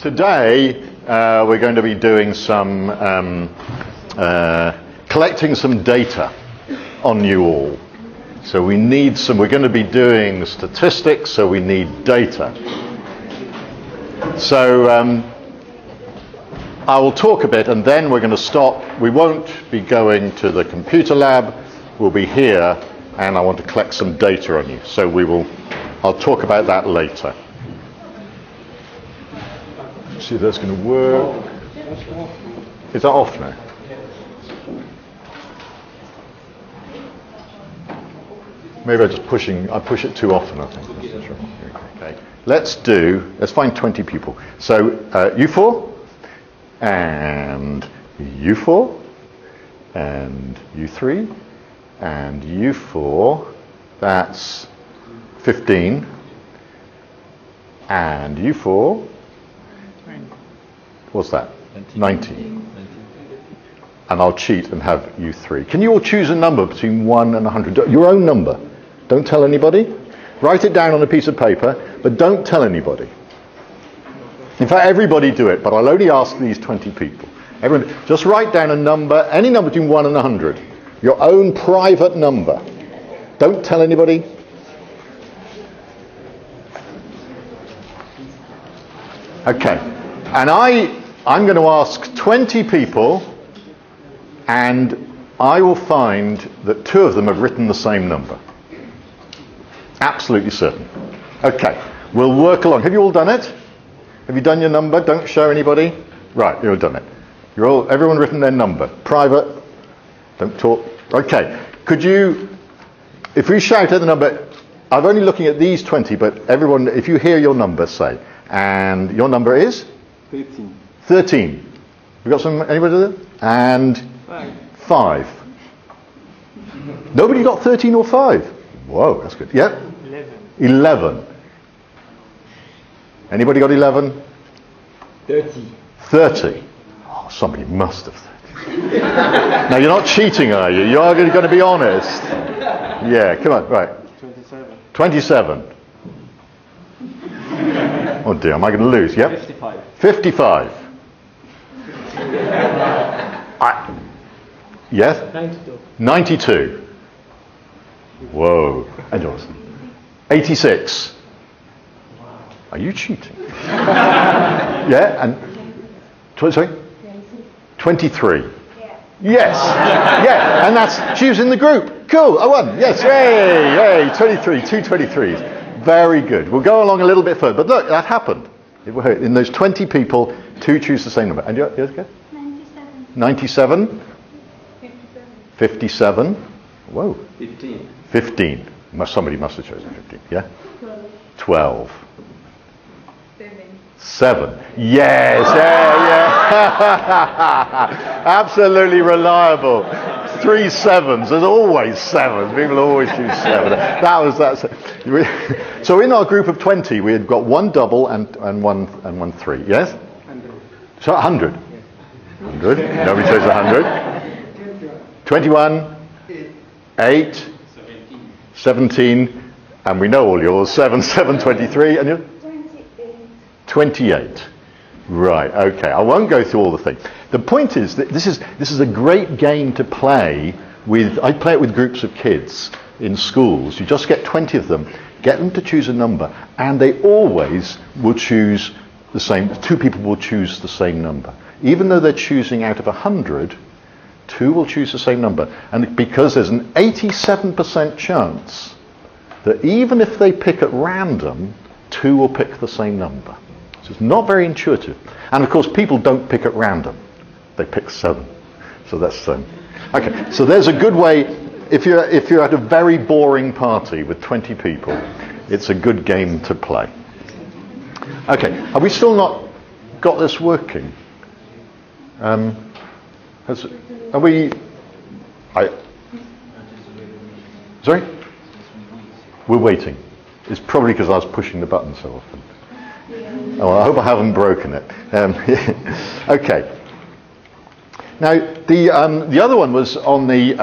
Today we're going to be doing some collecting some data on you all. So we need some. We're going to be doing statistics, so we need data. So I will talk a bit, and then we're going to stop. We won't be going to the computer lab. We'll be here, and I want to collect some data on you. So I'll talk about that later. See if that's going to work. Is that off now? Maybe I push it too often, I think. Okay. Let's find 20 people. So you four, and you four, and you three, and you four. That's 15. And you four. What's that? 90. And I'll cheat and have you three. Can you all choose a number between 1 and 100? Your own number. Don't tell anybody. Write it down on a piece of paper, but don't tell anybody. In fact, everybody do it, but I'll only ask these 20 people. Everyone, just write down a number, any number between 1 and 100. Your own private number. Don't tell anybody. Okay. And I'm going to ask 20 people, and I will find that 2 of them have written the same number. Absolutely certain. Okay, we'll work along. Have you all done it? Have you done your number? Don't show anybody. Right, you've all done it. Everyone written their number. Private. Don't talk. Okay. Could you, if we shout at the number, I'm only looking at these 20, but everyone, if you hear your number, say. And your number is? 13. 13. We got anybody there? And 5. Nobody got 13 or 5? Whoa, that's good. Yep. 11. Anybody got 11? 30. Oh, somebody must have 30. Now, you're not cheating, are you? You are going to be honest. Yeah, come on, right. 27. Oh dear, am I going to lose? Yep. 55. Yes? 92. Whoa. And yours? 86. Are you cheating? Yeah, and... Sorry? 23. Yes. Yeah, and that's... She was in the group. Cool, I won. Yes, yay, 23, 2 23s. Very good. We'll go along a little bit further. But look, that happened. In those 20 people, 2 choose the same number. And yours, okay? 97? 57? Whoa. 15. Somebody must have chosen 15. Yeah? 12. 7. Yes. Yeah. Absolutely reliable. 3 7s. There's always 7s. People always choose 7. That. So in our group of 20, we had got 1 double and one 3. Yes? 100. So 100. 100. Nobody chose 100. 21. 8. 17. And we know all yours. 7, 23. And you? 28. Right, okay. I won't go through all the things. The point is that this is a great game to play with. I play it with groups of kids in schools. You just get 20 of them, get them to choose a number, and they always will choose the same. 2 people will choose the same number. Even though they're choosing out of 100, 2 will choose the same number. And because there's an 87% chance that even if they pick at random, 2 will pick the same number. So it's not very intuitive. And of course, people don't pick at random. They pick 7. So that's okay. So there's a good way. If you're at a very boring party with 20 people, it's a good game to play. Okay. Have we still not got this working? Are we? Sorry? We're waiting. It's probably because I was pushing the button so often. Oh, I hope I haven't broken it. Okay. Now, the other one was on the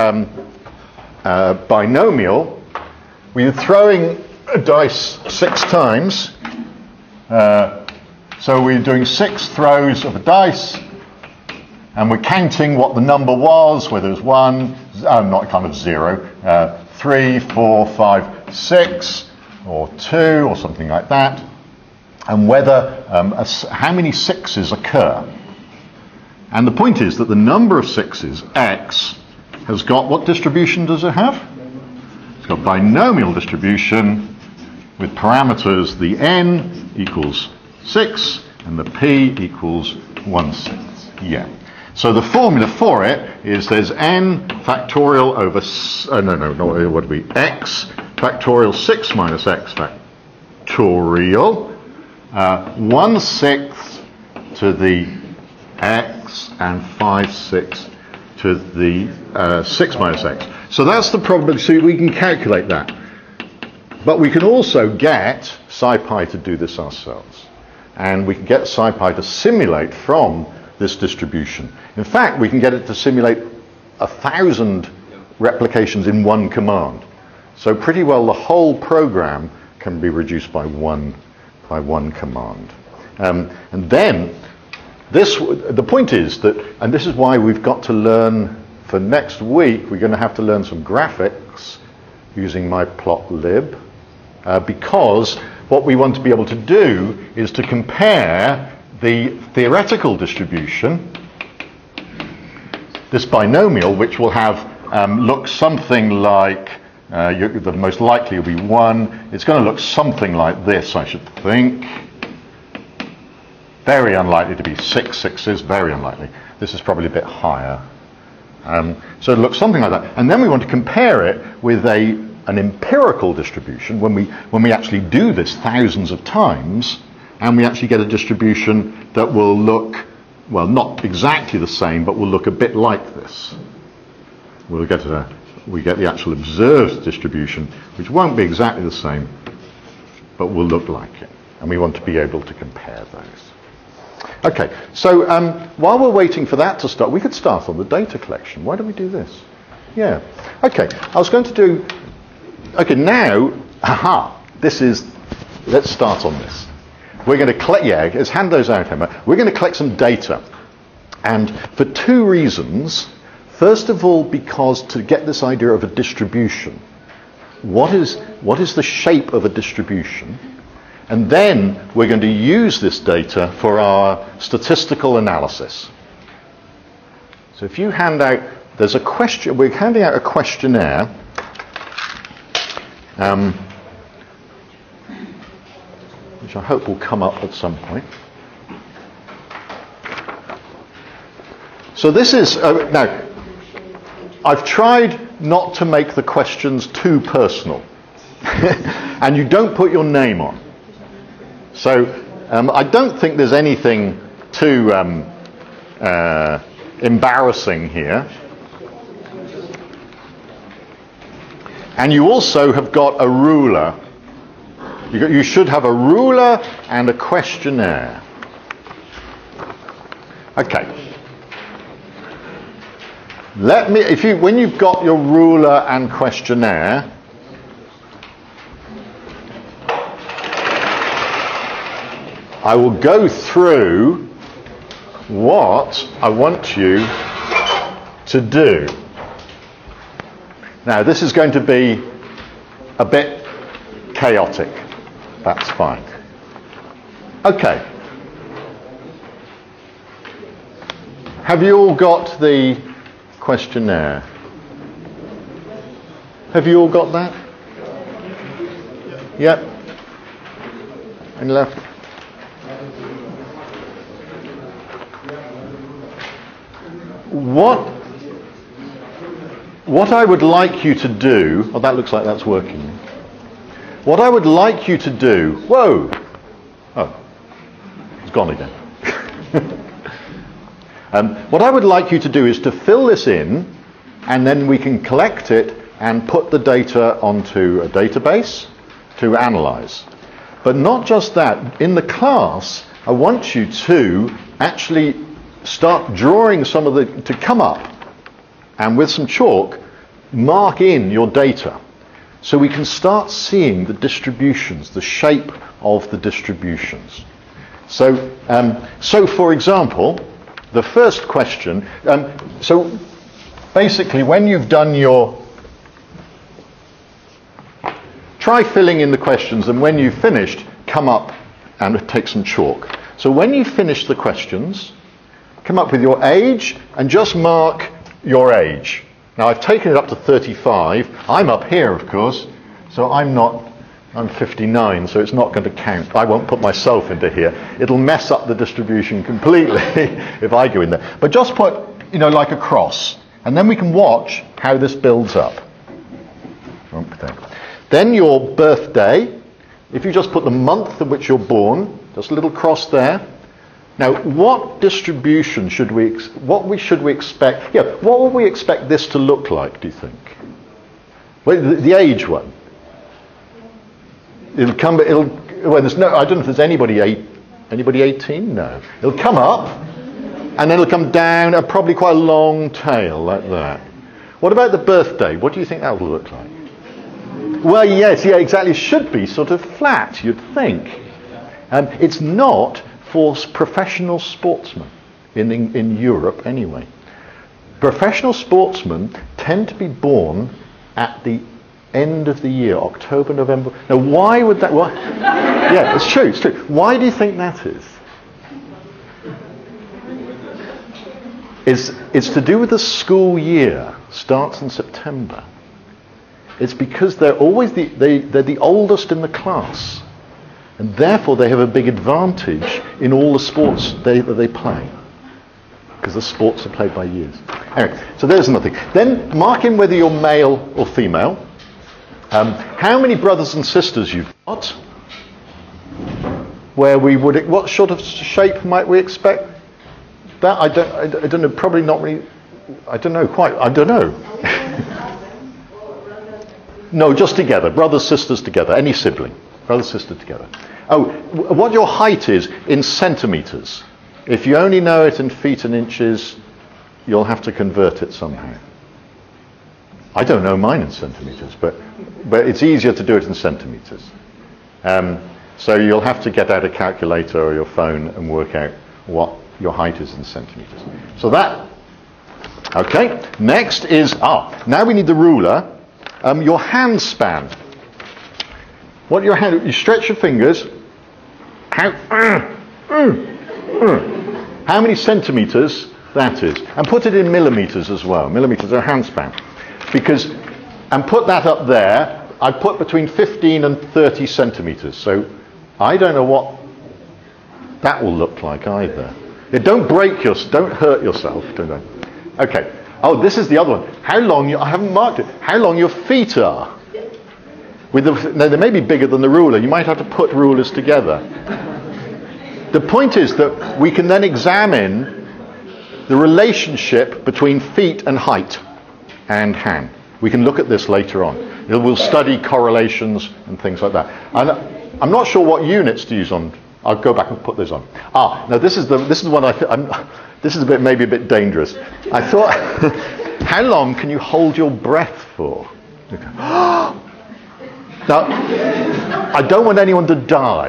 binomial. We were throwing a dice 6 times. So we're doing 6 throws of a dice, and we're counting what the number was, whether it's 1, not kind of 0, 3, 4, 5, 6, or 2, or something like that, and whether how many 6s occur. And the point is that the number of 6s, x, has got, what distribution does it have? It's got binomial distribution with parameters, the n equals 6 and the p equals 1/6. Yeah. So the formula for it is there's n factorial over, what do we, x factorial 6 minus x factorial, 1/6 to the x and 5/6 to the 6 minus x. So that's the probability, so we can calculate that. But we can also get SciPy to do this ourselves. And we can get SciPy to simulate from this distribution. In fact, we can get it to simulate 1,000 replications in one command. So pretty well the whole program can be reduced by one command. And then the point is that, and this is why we've got to learn for next week, we're going to have to learn some graphics using Matplotlib, because what we want to be able to do is to compare the theoretical distribution, this binomial, which will have look something like, the most likely will be 1. It's going to look something like this, I should think. Very unlikely to be 6 6s, very unlikely. This is probably a bit higher. So it looks something like that. And then we want to compare it with an empirical distribution when we actually do this thousands of times, and we actually get a distribution that will look, well, not exactly the same, but will look a bit like this. We get the actual observed distribution, which won't be exactly the same, but will look like it. And we want to be able to compare those. Okay, so while we're waiting for that to start, we could start on the data collection. Why don't we do this? Yeah. Okay, I was going to do... Okay, now, let's start on this. We're going to collect, let's hand those out, Emma. We're going to collect some data. And for 2 reasons. First of all, because to get this idea of a distribution, what is the shape of a distribution? And then we're going to use this data for our statistical analysis. So if you hand out, there's a question, we're handing out a questionnaire, which I hope will come up at some point. So this is, now, I've tried not to make the questions too personal. And you don't put your name on. So I don't think there's anything too embarrassing here. And you also have got a ruler. You should have a ruler and a questionnaire. Okay. When you've got your ruler and questionnaire, I will go through what I want you to do. Now, this is going to be a bit chaotic. That's fine. Okay. Have you all got the questionnaire? Have you all got that? Yep. And left. What I would like you to do, oh, that looks like that's working. What I would like you to do, whoa, oh, it's gone again. What I would like you to do is to fill this in, and then we can collect it and put the data onto a database to analyze. But not just that, in the class, I want you to actually start drawing some of to come up, and with some chalk, mark in your data. So we can start seeing the distributions, the shape of the distributions. So for example, the first question, so basically when you've done try filling in the questions, and when you've finished, come up and take some chalk. So when you've finished the questions, come up with your age and just mark your age. Now I've taken it up to 35. I'm up here, of course, so I'm 59, so it's not going to count. I won't put myself into here. It'll mess up the distribution completely if I go in there. But just put, like a cross, and then we can watch how this builds up. Then your birthday, if you just put the month in which you're born, just a little cross there. Now, what distribution should we expect? Yeah, what would we expect this to look like, do you think? Well, the age one. I don't know if there's anybody 18? No. It'll come up, and then it'll come down, probably quite a long tail, like that. What about the birthday? What do you think that will look like? Well, yes, yeah, exactly. It should be sort of flat, you'd think. It's not for professional sportsmen, in Europe anyway. Professional sportsmen tend to be born at the end of the year, October, November. Now, why would that... Yeah, it's true. Why do you think that is? It's to do with the school year. Starts in September. It's because they're always they're the oldest in the class, and therefore they have a big advantage in all the sports that they play, because the sports are played by years. Anyway, so there's another thing. Then mark in whether you're male or female. How many brothers and sisters you've got? What sort of shape might we expect? That I don't know. Probably not really. I don't know quite. I don't know. No, just together. Brothers, sisters together. Any sibling. Brothers, sisters together. Oh, what your height is in centimetres. If you only know it in feet and inches, you'll have to convert it somehow. I don't know mine in centimetres, but it's easier to do it in centimetres. So you'll have to get out a calculator or your phone and work out what your height is in centimetres. So that, okay. Next is, now we need the ruler. Your hand span. What your hand, you stretch your fingers. How many centimetres that is. And put it in millimetres as well. Millimetres are hand span. And put that up there. I put between 15 and 30 centimetres. So I don't know what that will look like either. Don't hurt yourself. Okay. Oh, this is the other one. How long, I haven't marked it, how long your feet are. Now, they may be bigger than the ruler. You might have to put rulers together. The point is that we can then examine the relationship between feet and height and hand. We can look at this later on. We'll study correlations and things like that. And I'm not sure what units to use on. I'll go back and put this on. Now this is the one this is maybe a bit dangerous. I thought, how long can you hold your breath for? Now, I don't want anyone to die.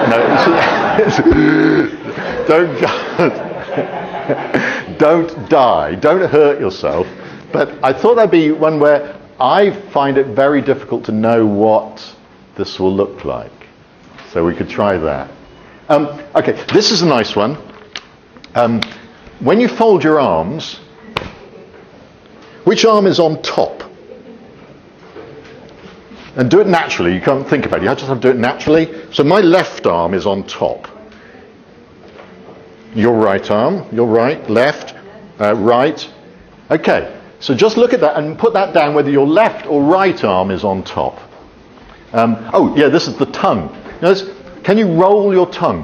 Don't die. Don't hurt yourself. But I thought that'd be one where I find it very difficult to know what this will look like. So we could try that. Okay, this is a nice one. When you fold your arms, which arm is on top? And do it naturally. You can't think about it. You just have to do it naturally. So my left arm is on top. Your right arm, your right, left, right. Okay, so just look at that and put that down whether your left or right arm is on top. This is the tongue. Notice, can you roll your tongue?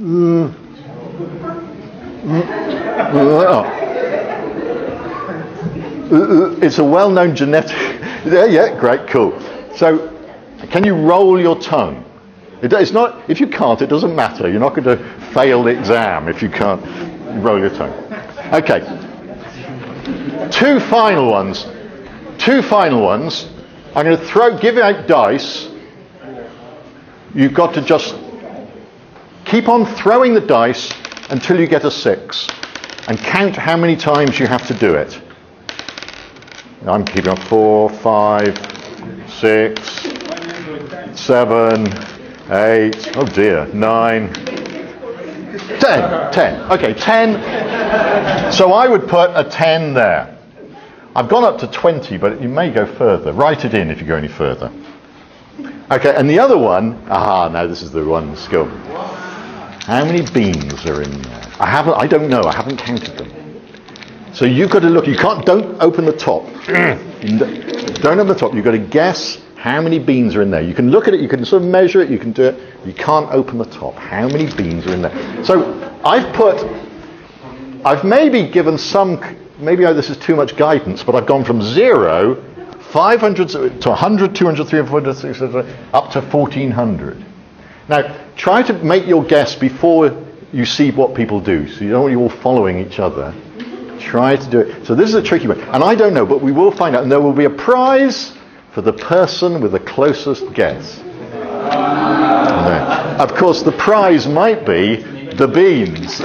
It's a well-known genetic... Yeah, great, cool. So, can you roll your tongue? It's not. If you can't, it doesn't matter. You're not going to fail the exam if you can't roll your tongue. Okay. Two final ones. I'm going to give out dice. You've got to just Keep on throwing the dice until you get a 6. And count how many times you have to do it. I'm keeping on 4, 5, 6, 7, 8, oh dear, 9, 10. 10. Okay, 10. So I would put a 10 there. I've gone up to 20, but you may go further. Write it in if you go any further. Okay, and the other one, now this is the one skill. How many beans are in there? I don't know, I haven't counted them. So you've got to look, don't open the top. Don't open the top, you've got to guess how many beans are in there. You can look at it, you can sort of measure it, you can do it. You can't open the top. How many beans are in there? So I've maybe given maybe this is too much guidance, but I've gone from 0, 500 to 100, 200, 300, 400, 600, up to 1400. Now, try to make your guess before you see what people do, so you don't want you all following each other. Try to do it. So this is a tricky one, and I don't know, but we will find out, and there will be a prize for the person with the closest guess. No. Of course, the prize might be the beans.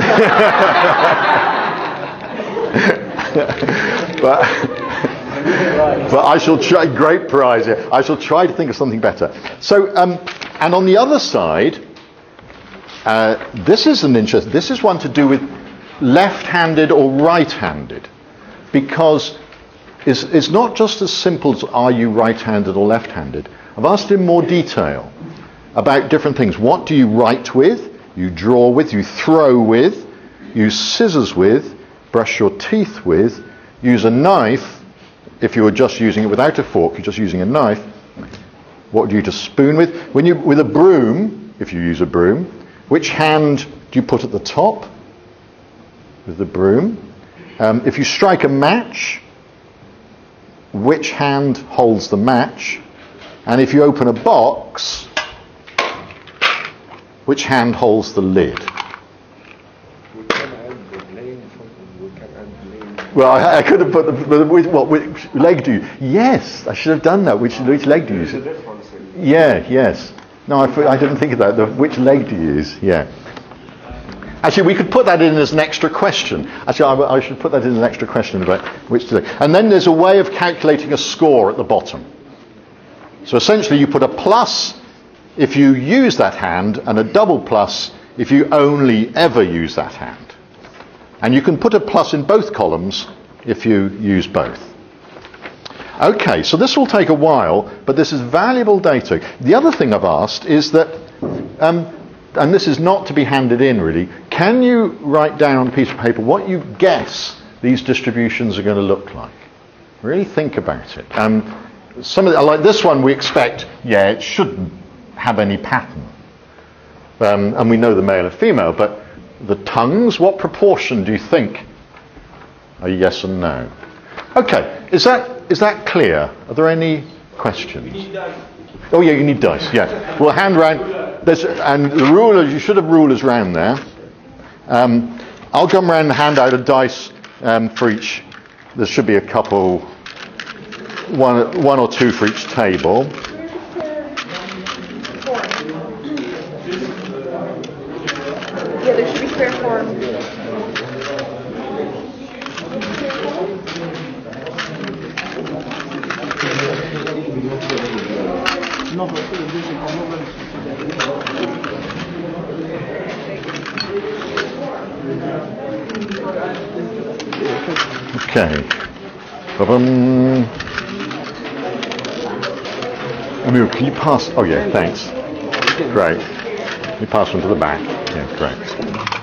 But I shall try, great prize here. I shall try to think of something better. So, and on the other side, this is one to do with left-handed or right-handed, because it's not just as simple as are you right-handed or left-handed. I've asked in more detail about different things. What do you write with, you draw with, you throw with, use scissors with, brush your teeth with, use a knife. If you were just using it without a fork, you're just using a knife. What do you just spoon with? With a broom, if you use a broom, which hand do you put at the top with the broom? If you strike a match, which hand holds the match? And if you open a box, which hand holds the lid? Well, I could have put which leg do you? Yes, I should have done that. Which leg do you use? Yes. No, I didn't think of that. Which leg do you use? Yeah. Actually, we could put that in as an extra question. Actually, I should put that in as an extra question about which to do. And then there's a way of calculating a score at the bottom. So essentially, you put a plus if you use that hand, and a double plus if you only ever use that hand. And you can put a plus in both columns if you use both. Okay, so this will take a while, but this is valuable data. The other thing I've asked is that, and this is not to be handed in really, can you write down on a piece of paper what you guess these distributions are going to look like? Really think about it. Some of like this one we expect, it shouldn't have any pattern. And we know the male and female, but the tongues, what proportion do you think are yes and no? Okay, is that clear? Are there any questions? You need dice. Oh yeah, you need dice, yeah. Well, hand round, and the rulers, you should have rulers round there. I'll come round and hand out a dice for each. There should be a couple, one or two for each table. Yeah, there should be square form. Okay. Emil, can you pass? Oh yeah, thanks. Great. You pass one to the back. Yeah, great.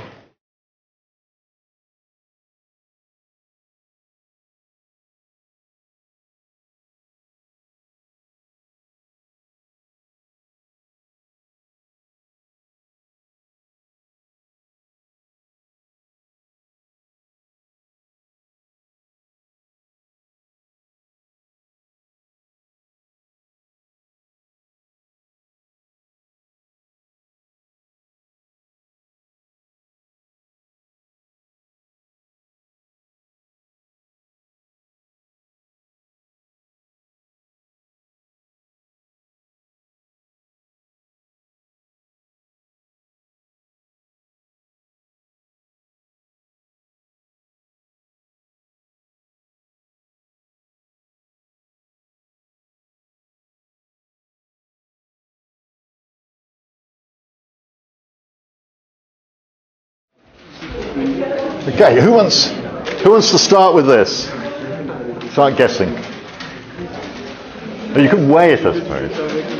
Okay, who wants to start with this? Start guessing. But you can weigh it, I suppose.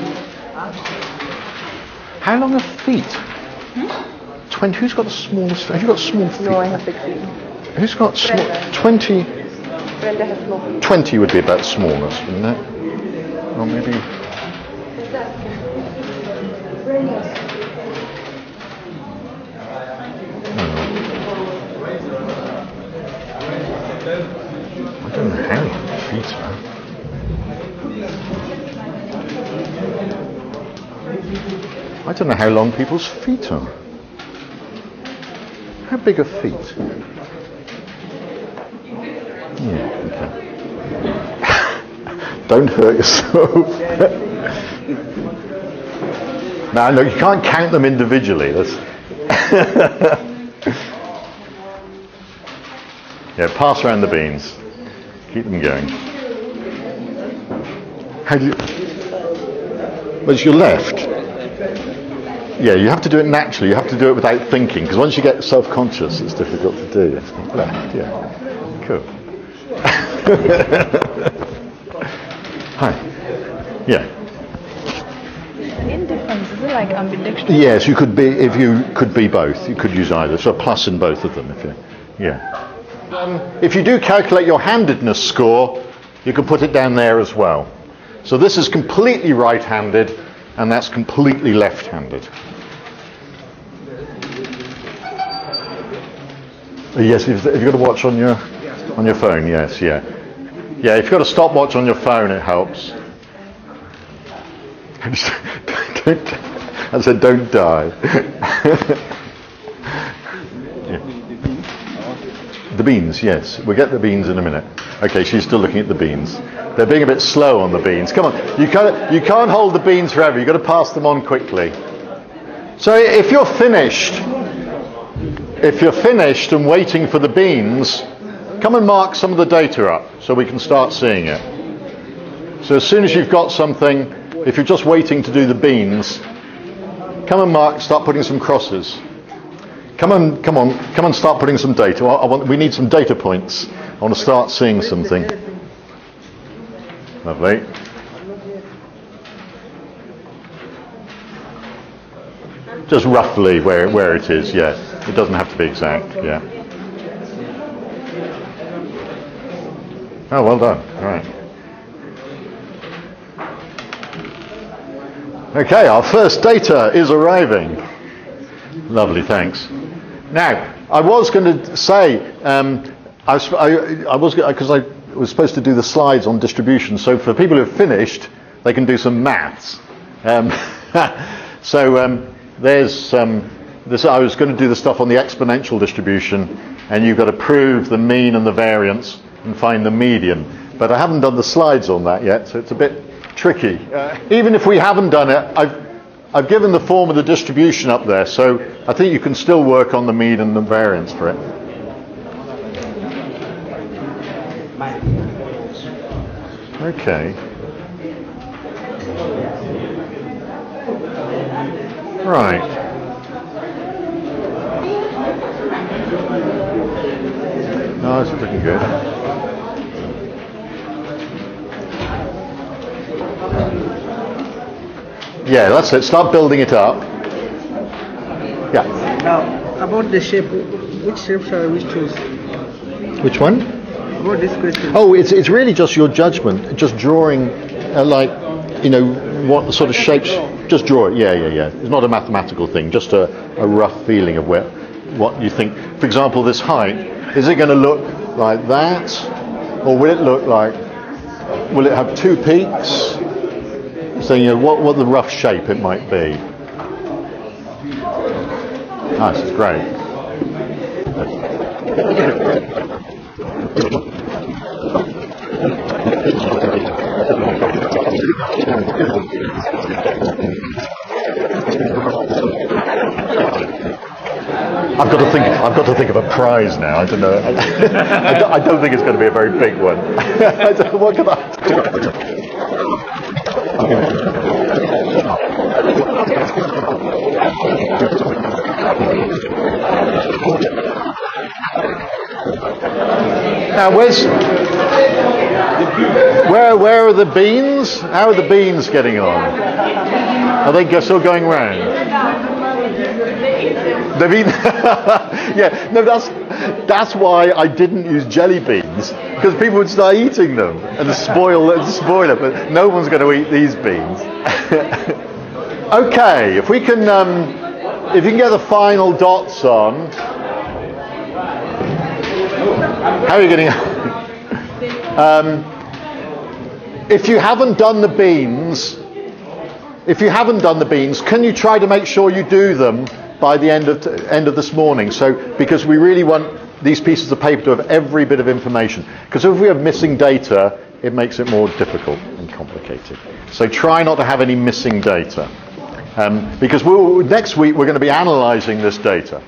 How long are feet? 20. Who's got the smallest? Have you got small feet? No, I have big feet. Who's got small? Brenda. 20. Brenda has small feet. 20 would be about smallness, wouldn't it? Or maybe. I don't know how long feet are. I don't know how long people's feet are. How big are feet? Yeah, okay. Don't hurt yourself. No, you can't count them individually. Yeah, pass around the beans. Keep them going. How do you... Well, it's your left. Yeah, you have to do it naturally. You have to do it without thinking, because once you get self-conscious, it's difficult to do. Left, yeah. Cool. Hi. Yeah. Indifference, is it like ambidextrous? Yes, you could be, if you could be both. You could use either. So a plus in both of them, if you... Yeah. If you do calculate your handedness score, you can put it down there as well. So this is completely right-handed, and that's completely left-handed. Yes, if you've got a watch on your phone, yes, yeah. Yeah, if you've got a stopwatch on your phone, it helps. I said, don't die. Yeah. The beans, yes. We'll get the beans in a minute. Okay, she's still looking at the beans. They're being a bit slow on the beans. Come on, you can't hold the beans forever. You've got to pass them on quickly. So if you're finished and waiting for the beans, come and mark some of the data up so we can start seeing it. So as soon as you've got something, if you're just waiting to do the beans, come and mark, start putting some crosses. Come on, start putting some data. We need some data points. I want to start seeing something. Lovely. Just roughly where it is, yeah. It doesn't have to be exact, yeah. Oh, well done. All right. Okay, our first data is arriving. Lovely, thanks. Now, I was going to say, because I was supposed to do the slides on distribution, so for people who have finished, they can do some maths. There's this. I was going to do the stuff on the exponential distribution, and you've got to prove the mean and the variance and find the median. But I haven't done the slides on that yet, so it's a bit tricky. Even if we haven't done it, I've given the form of the distribution up there, so I think you can still work on the mean and the variance for it. Okay. Right. No, it's looking good. Yeah, that's it. Start building it up. Yeah. Now, about the shape, which shape shall we choose? Which one? About this question. Oh, it's really just your judgment, just drawing, what sort of shapes. Just draw it. Yeah. It's not a mathematical thing. Just a rough feeling of what you think. For example, this height. Is it going to look like that, or will it look like? Will it have two peaks? So what the rough shape it might be. Nice, it's great. I've got to think of a prize now. I don't know. I don't think it's going to be a very big one. What can I do? Now, where are the beans? How are the beans getting on? Are they still going round? They've eaten. Yeah, no, that's why I didn't use jelly beans, because people would start eating them and spoil it. But no one's going to eat these beans. Okay, if you can get the final dots on. How are you getting on? If you haven't done the beans, can you try to make sure you do them by the end of this morning? So, because we really want these pieces of paper to have every bit of information. Because if we have missing data, it makes it more difficult and complicated. So try not to have any missing data. Because next week we're going to be analysing this data.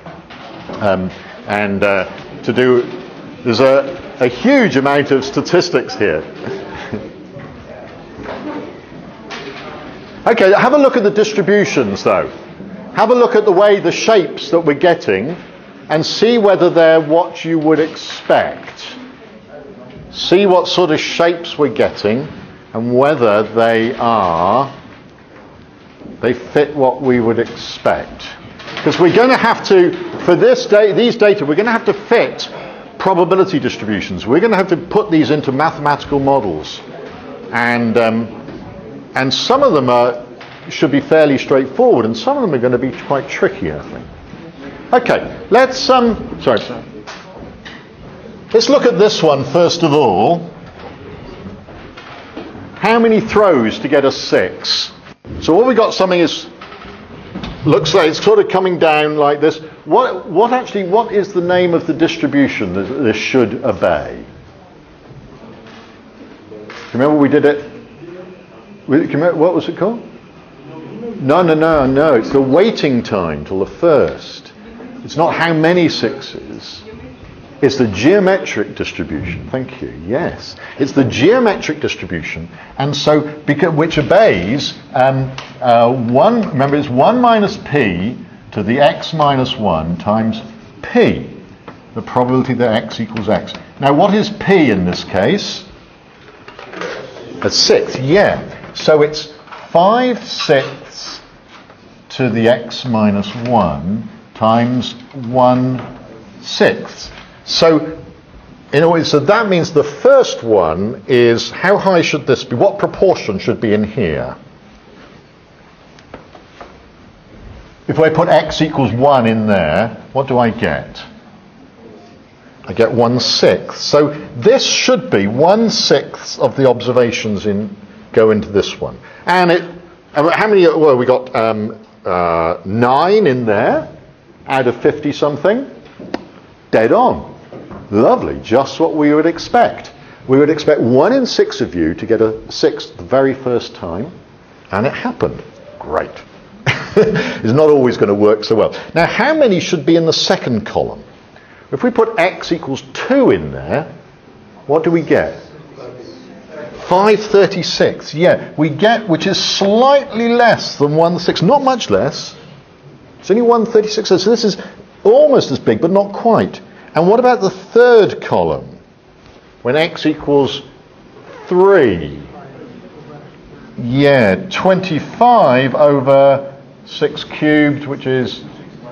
There's a huge amount of statistics here. Okay, have a look at the distributions though. Have a look at the shapes that we're getting and see whether they're what you would expect. See what sort of shapes we're getting and whether they fit what we would expect. Because we're going to have to, for these data, we're going to have to fit probability distributions. We're going to have to put these into mathematical models. And some of them should be fairly straightforward, and some of them are going to be quite tricky, I think. Okay, let's look at this one first of all. How many throws to get a 6? So what we got looks like it's sort of coming down like this. What is the name of the distribution that this should obey? Remember we did it? What was it called? No. It's the waiting time till the first. It's not how many 6s. It's the geometric distribution. Thank you. Yes, it's the geometric distribution, and so which obeys one. Remember, it's 1 minus p to the x minus 1 times p, the probability that x equals x. Now, what is p in this case? A 6. Yeah. So it's 5/6 to the x minus 1 times 1/6. So, so that means the first one is, how high should this be? What proportion should be in here? If I put x equals 1 in there, what do I get? I get 1/6. So this should be 1/6 of the observations go into this one. And how many? Well, we got 9 in there out of 50 something. Dead on. Lovely, just what we would expect. We would expect 1 in 6 of you to get a 6 the very first time, and it happened. Great. It's not always going to work so well. Now, how many should be in the second column? If we put x equals 2 in there, what do we get? 5/36. Yeah, we get, which is slightly less than 1/6. Not much less. It's only 1/36. So this is almost as big, but not quite. And what about the third column? When x equals 3. Yeah, 25 over 6 cubed, which is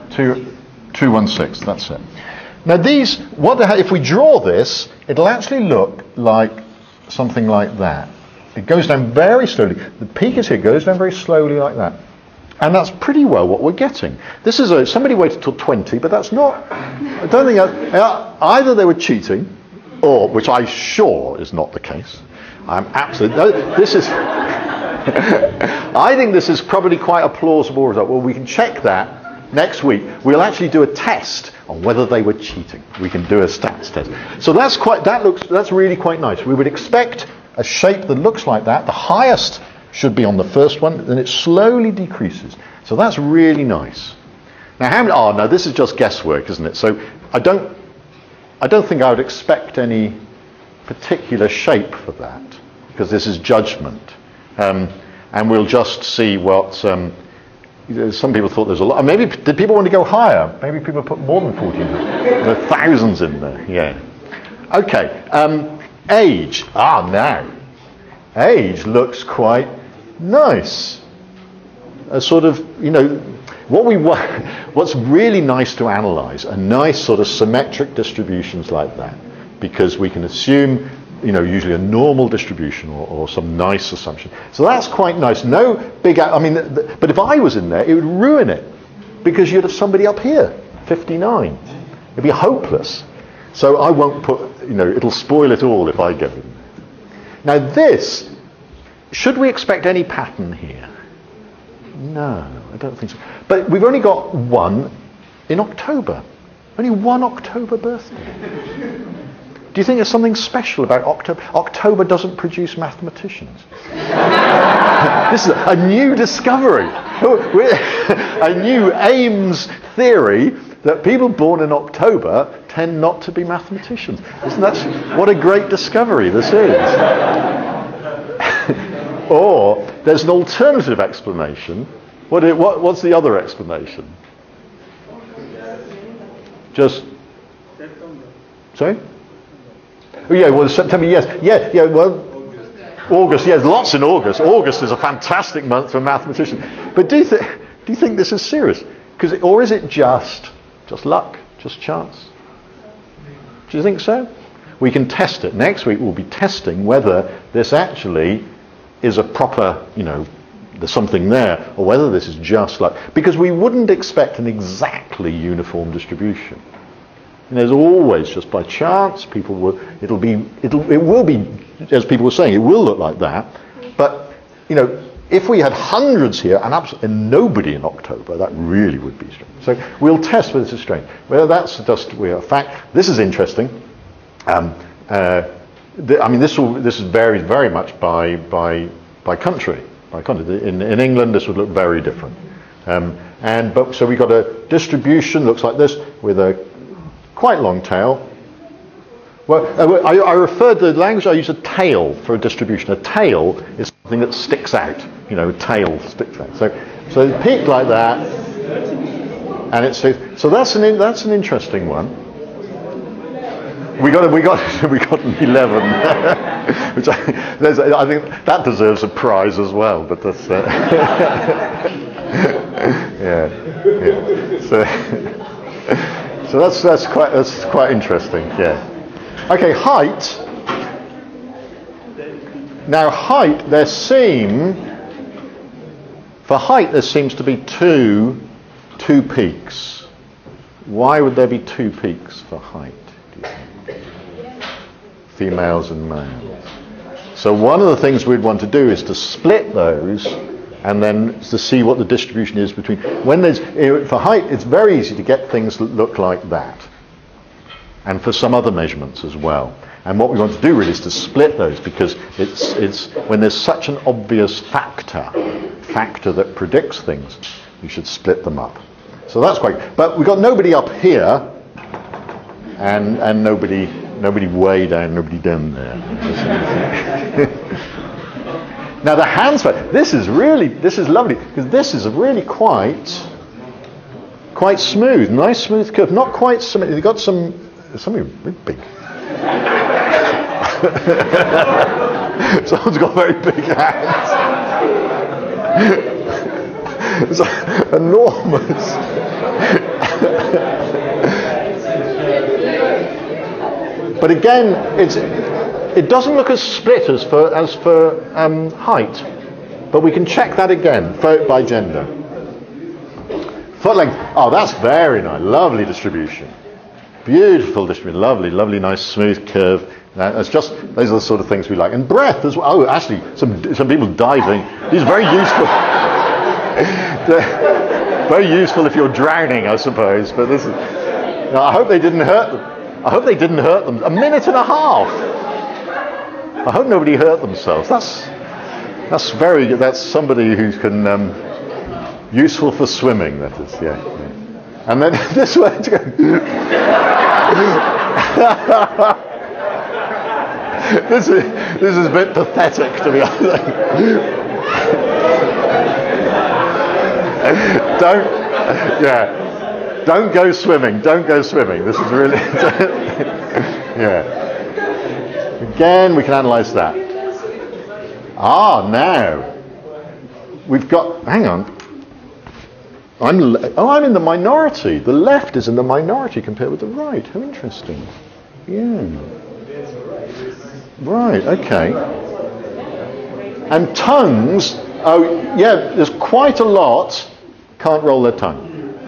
216. That's it. Now these, if we draw this, it'll actually look like something like that. It goes down very slowly. The peak is here, goes down very slowly like that. And that's pretty well what we're getting. This is somebody waited till 20, but that's not, I don't think, either they were cheating, or, which I'm sure is not the case. I'm absolutely, this is, I think this is probably quite a plausible result. Well, we can check that next week. We'll actually do a test on whether they were cheating. We can do a stats test. So that's really quite nice. We would expect a shape that looks like that. The highest should be on the first one, then it slowly decreases. So that's really nice. Now, no, this is just guesswork, isn't it? So I don't think I would expect any particular shape for that, because this is judgment. And we'll just see what, some people thought there's a lot. Maybe, did people want to go higher? Maybe people put more than 14. There are thousands in there, yeah. Okay, age. Now. Age looks quite nice. A sort of, what's really nice to analyse are nice sort of symmetric distributions like that, because we can assume, usually a normal distribution or some nice assumption. So that's quite nice. No big, but if I was in there, it would ruin it, because you'd have somebody up here, 59. It'd be hopeless. So I won't put, it'll spoil it all if I go in there. Now this, should we expect any pattern here? No, I don't think so. But we've only got one in October. Only one October birthday. Do you think there's something special about October? October doesn't produce mathematicians. This is a new discovery. A new Ames theory that people born in October tend not to be mathematicians. What a great discovery this is. Or there's an alternative explanation. What's the other explanation? Just September. Sorry? Oh yeah, well September, yes. Yeah, well August, yes, lots in August. August is a fantastic month for mathematicians. But do you think this is serious? Or is it just luck, just chance? Do you think so? We can test it. Next week we'll be testing whether this actually is a proper, there's something there, or whether this is just luck. Because we wouldn't expect an exactly uniform distribution. And there's always, just by chance, it will be, as people were saying, it will look like that. But, if we had hundreds here and nobody in October, that really would be strange. So we'll test whether this is strange. Whether that's just a fact. This is interesting. This varies very much by country. In England, this would look very different. So we've got a distribution looks like this with a quite long tail. Well, I referred to the language. I use a tail for a distribution. A tail is something that sticks out. A tail sticks out. So it peaked like that, and it's so that's an interesting one. We got an 11, which I think that deserves a prize as well. But that's yeah. So that's quite interesting. Yeah. Okay, height. Now height, there seems to be two peaks. Why would there be two peaks for height? Do you think? Females and males. So one of the things we'd want to do is to split those, and then to see what the distribution is between. For height, it's very easy to get things that look like that, and for some other measurements as well. And what we want to do really is to split those, because it's when there's such an obvious factor that predicts things, you should split them up. So that's quite. But we've got nobody up here, and nobody way down, nobody down there. Now the hands, this is lovely, because this is really quite smooth, nice smooth curve, not quite symmetric. They've got something really big. Someone's got very big hands. It's enormous. But again, it doesn't look as split as for height. But we can check that again by gender. Foot length. Oh, that's very nice. Lovely distribution. Beautiful distribution. Lovely, nice, smooth curve. Those are the sort of things we like. And breadth as well. Oh, actually, some people diving. These are very useful. Very useful if you're drowning, I suppose. But this is. I hope they didn't hurt them. A minute and a half. I hope nobody hurt themselves. That's very good. That's somebody who can useful for swimming. That is, yeah. And then this way to go. This is a bit pathetic, to be honest. Don't go swimming. Don't go swimming. This is really, yeah. Again, we can analyse that. Now we've got. Hang on. I'm in the minority. The left is in the minority compared with the right. How interesting. Yeah. Right. Okay. And tongues. Oh, yeah. There's quite a lot. Can't roll their tongue.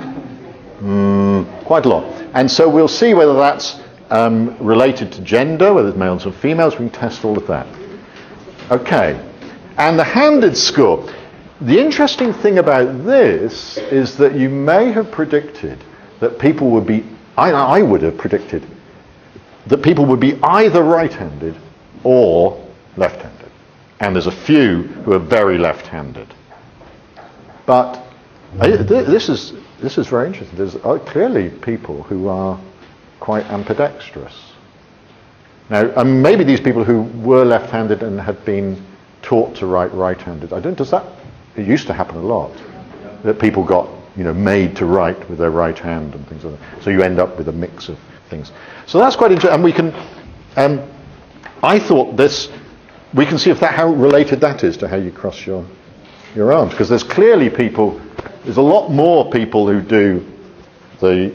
Quite a lot. And so we'll see whether that's related to gender, whether it's males or females. We can test all of that. Okay. And the handed score. The interesting thing about this is that you may have predicted that people would be, I would have predicted, that people would be either right-handed or left-handed. And there's a few who are very left-handed. But this is very interesting. There's clearly people who are quite ambidextrous. Now, maybe these people who were left-handed and had been taught to write right-handed. It used to happen a lot, that people got, made to write with their right hand and things like that. So you end up with a mix of things. So that's quite interesting. And we can, I thought we can see how related that is to how you cross your arms. Because there's clearly there's a lot more people who do the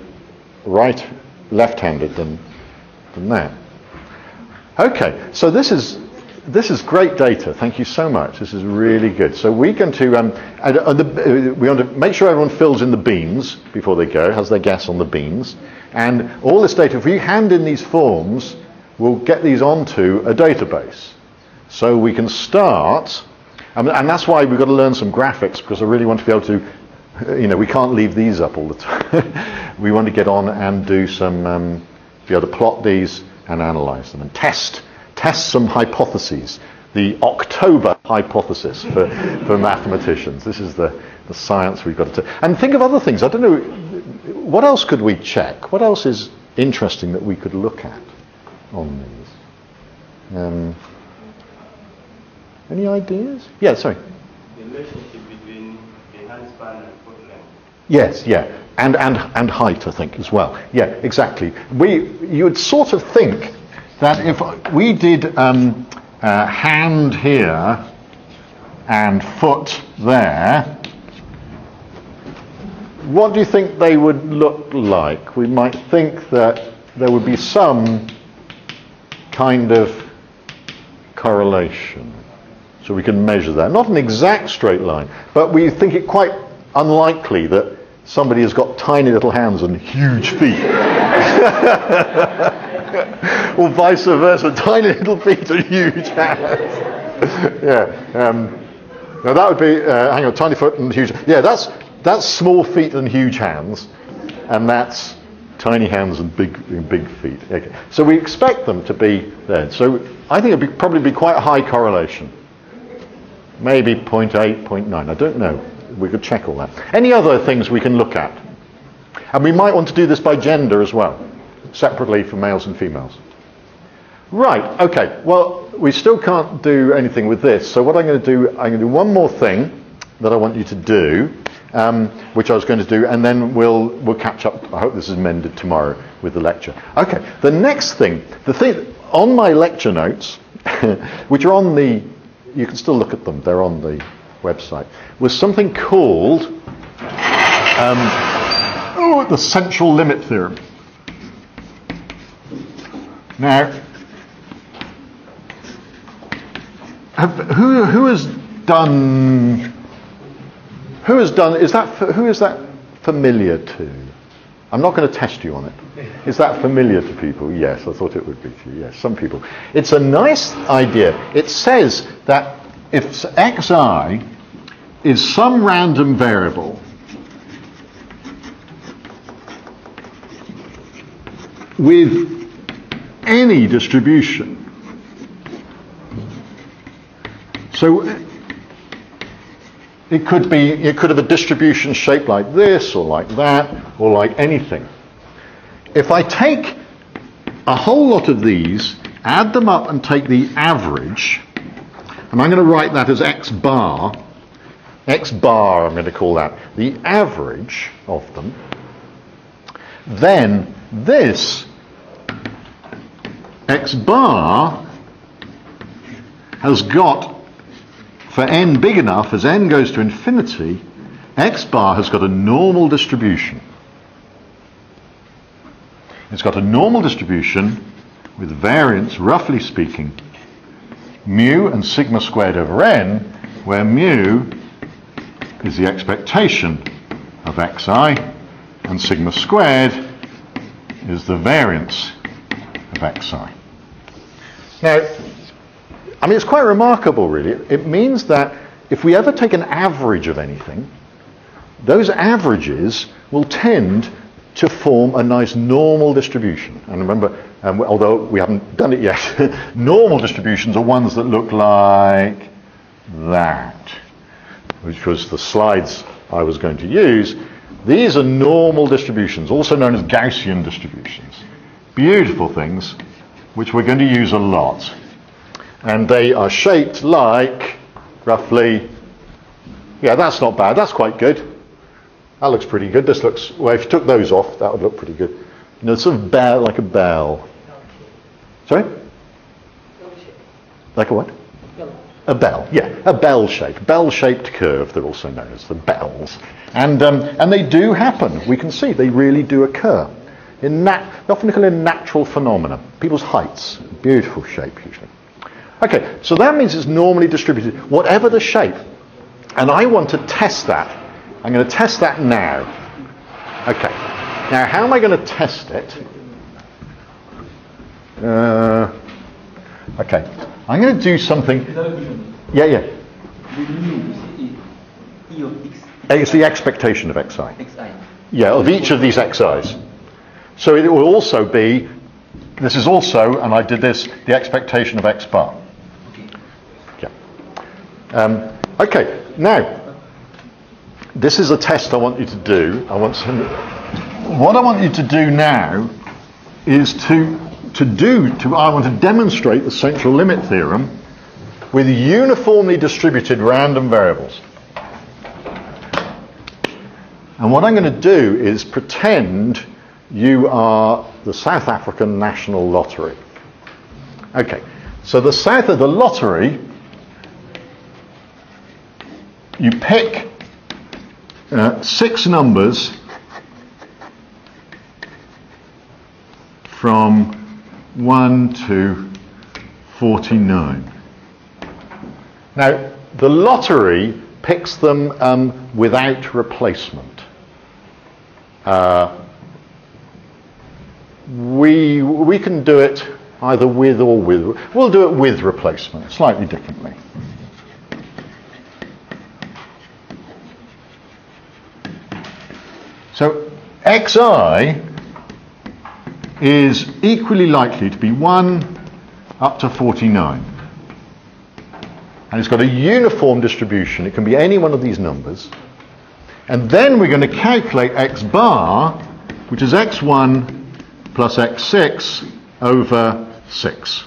left-handed than that. Okay, so this is great data. Thank you so much. This is really good. So we're going to we want to make sure everyone fills in the beans before they go, has their guess on the beans, and all this data. If we hand in these forms, we'll get these onto a database. So we can start, and that's why we've got to learn some graphics, because I really want to be able to, we can't leave these up all the time. We want to get on and do some, be able to plot these and analyze them and test some hypotheses. The October hypothesis for mathematicians. This is the science we've got to. And think of other things. I don't know, what else could we check? What else is interesting that we could look at on these? Any ideas? Yeah, sorry. The relationship between the handspan and foot length. Yes, yeah. And height, I think, as well. Yeah, exactly. You would sort of think that if we did hand here and foot there, what do you think they would look like? We might think that there would be some kind of correlation. So we can measure that. Not an exact straight line, but we think it quite unlikely that somebody has got tiny little hands and huge feet. Or vice versa, tiny little feet and huge hands. Yeah. Now that would be, hang on, tiny foot and huge. Yeah, that's small feet and huge hands, and that's tiny hands and big feet. Okay. So we expect them to be there. So I think it'd probably be quite a high correlation. Maybe 0.8, 0.9. I don't know. We could check all that. Any other things we can look at? And we might want to do this by gender as well, separately for males and females. Right, okay. Well, we still can't do anything with this. So what I'm going to do one more thing that I want you to do, which I was going to do, and then we'll catch up. I hope this is mended tomorrow with the lecture. Okay, the next thing, the thing on my lecture notes, which are on the, you can still look at them, they're on the website, was something called the central limit theorem. Now, who has done? Who is that familiar to? I'm not going to test you on it. Is that familiar to people? Yes, I thought it would be to you. Yes, some people. It's a nice idea. It says that if xi is some random variable with any distribution, so it could have a distribution shaped like this or like that or like anything. If I take a whole lot of these, add them up and take the average, and I'm going to write that as x bar I'm going to call that the average of them, then this x bar has got, for n big enough, as n goes to infinity, x bar has got a normal distribution. It's got a normal distribution with variance, roughly speaking, mu and sigma squared over n, where mu is the expectation of xi and sigma squared is the variance of xi. Now, I mean, it's quite remarkable, really. It means that if we ever take an average of anything, those averages will tend to form a nice normal distribution. And remember, although we haven't done it yet, normal distributions are ones that look like that, which was the slides I was going to use. These are normal distributions, also known as Gaussian distributions. Beautiful things, which we're going to use a lot. And they are shaped like, roughly, yeah, that's not bad, that's quite good. That looks pretty good. This looks, well, if you took those off, that would look pretty good. You know, sort of bell, like a bell. Sorry? Like a what? A bell, yeah, a bell shape. Bell-shaped curve, they're also known as the bells. And they do happen. We can see they really do occur. They often occur in natural phenomena. People's heights, beautiful shape usually. Okay, so that means it's normally distributed, whatever the shape. And I want to test that. I'm going to test that now. Okay. Now, how am I going to test it? Okay. I'm going to do something. Yeah, yeah. It's the expectation of xi. Yeah, of each of these xi's. So it will also be, this is also, and I did this, the expectation of x bar. Yeah. Okay, now, this is a test I want you to do. What I want you to do now is I want to demonstrate the central limit theorem with uniformly distributed random variables. And what I'm going to do is pretend you are the South African National Lottery. Okay, so the South of the lottery, you pick 6 numbers from 1 to 49. Now, the lottery picks them without replacement. We can do it either with or with. We'll do it with replacement, slightly differently. So xi is equally likely to be 1 up to 49. And it's got a uniform distribution. It can be any one of these numbers. And then we're going to calculate x bar, which is x1 plus x6 over 6.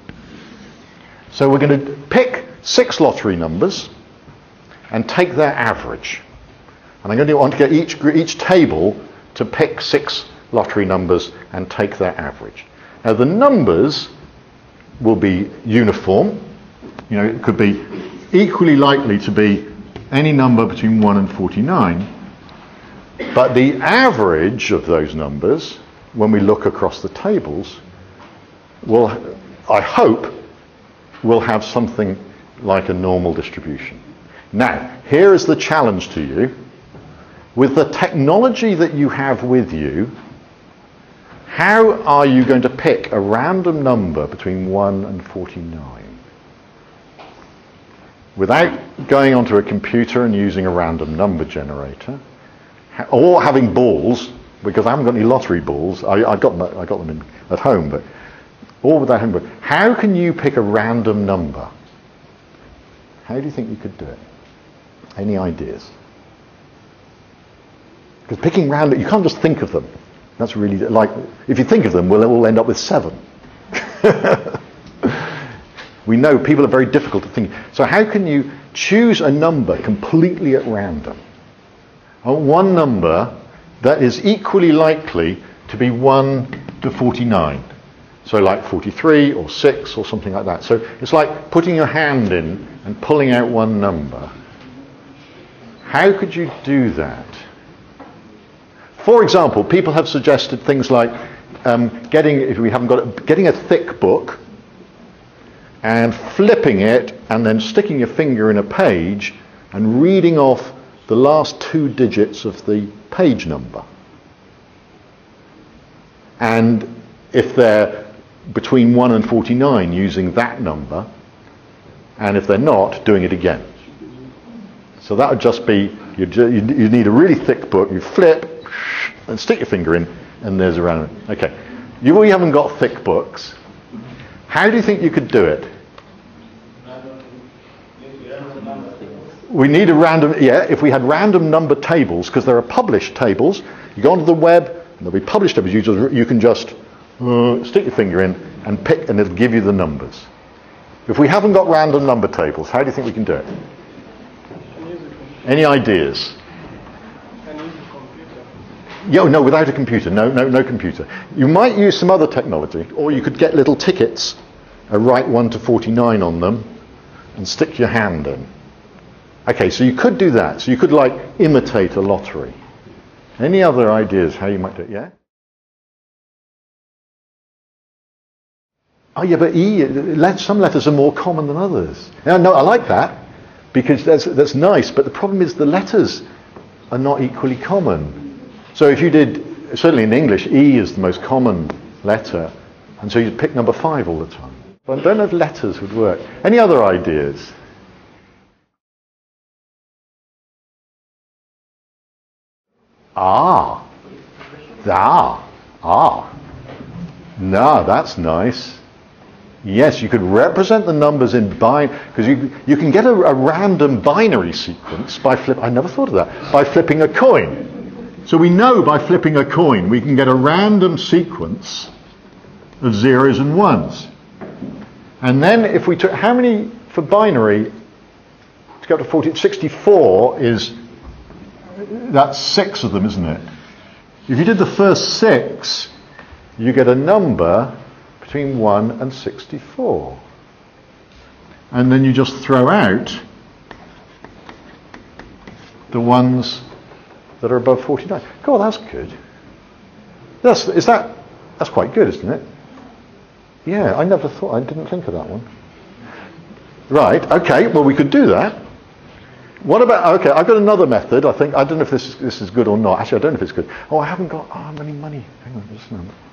So we're going to pick 6 lottery numbers and take their average. And I'm going to want to get each table to pick 6 lottery numbers and take their average. Now the numbers will be uniform. You know, it could be equally likely to be any number between 1 and 49. But the average of those numbers, when we look across the tables, will, I hope, will have something like a normal distribution. Now, here is the challenge to you. With the technology that you have with you, how are you going to pick a random number between 1 and 49? Without going onto a computer and using a random number generator, or having balls, because I haven't got any lottery balls. I got them at home, but all without home. But how can you pick a random number? How do you think you could do it? Any ideas? Because picking random, you can't just think of them. That's really, like, if you think of them, we'll all end up with 7. We know people are very difficult to think. So how can you choose a number completely at random? One number that is equally likely to be 1 to 49. So like 43 or 6 or something like that. So it's like putting your hand in and pulling out one number. How could you do that? For example, people have suggested things like getting a thick book and flipping it and then sticking your finger in a page and reading off the last 2 digits of the page number. And if they're between 1 and 49, using that number, and if they're not, doing it again. So that would just be, you need a really thick book, you flip and stick your finger in, and there's a random. Okay, we haven't got thick books. How do you think you could do it? We need a random, if we had random number tables, because there are published tables, you go onto the web, and there'll be published tables, you can just stick your finger in and pick, and it'll give you the numbers. If we haven't got random number tables, how do you think we can do it? Any ideas? No, without a computer. No computer. You might use some other technology, or you could get little tickets, write 1 to 49 on them, and stick your hand in. Okay, so you could do that. So you could imitate a lottery. Any other ideas how you might do it? Yeah? Oh yeah, but some letters are more common than others. No, I like that, because that's nice, but the problem is the letters are not equally common. So if you did, certainly in English, E is the most common letter, and so you'd pick number 5 all the time. But I don't know if letters would work. Any other ideas? No, that's nice. Yes, you could represent the numbers in binary, because you can get a random binary sequence by I never thought of that, by flipping a coin. So we know by flipping a coin we can get a random sequence of zeros and ones. And then if we took, how many for binary, to go up to 40, 64 is, that's 6 of them, isn't it? If you did the first 6, you get a number between 1 and 64. And then you just throw out the ones that are above 49. God, that's good. That's quite good, isn't it? Yeah, I didn't think of that one. Right, okay, well we could do that. What about, okay, I've got another method, I don't know if this is good or not. Actually, I don't know if it's good. I haven't got any money. Hang on, just a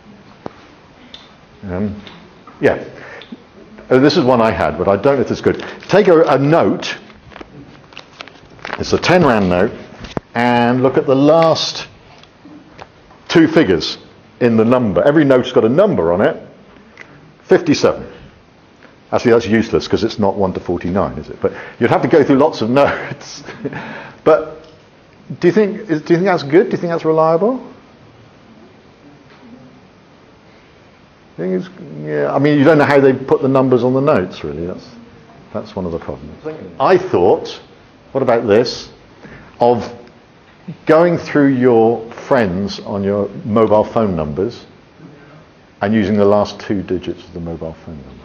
moment. This is one I had, but I don't know if it's good. Take a note, it's a 10 rand note, and look at the last 2 figures in the number. Every note's got a number on it. 57. Actually, that's useless because it's not 1 to 49, is it? But you'd have to go through lots of notes. But do you think that's good? Do you think that's reliable? I mean, you don't know how they put the numbers on the notes, really. That's one of the problems. I thought, what about this, of going through your friends on your mobile phone numbers and using the last 2 digits of the mobile phone number.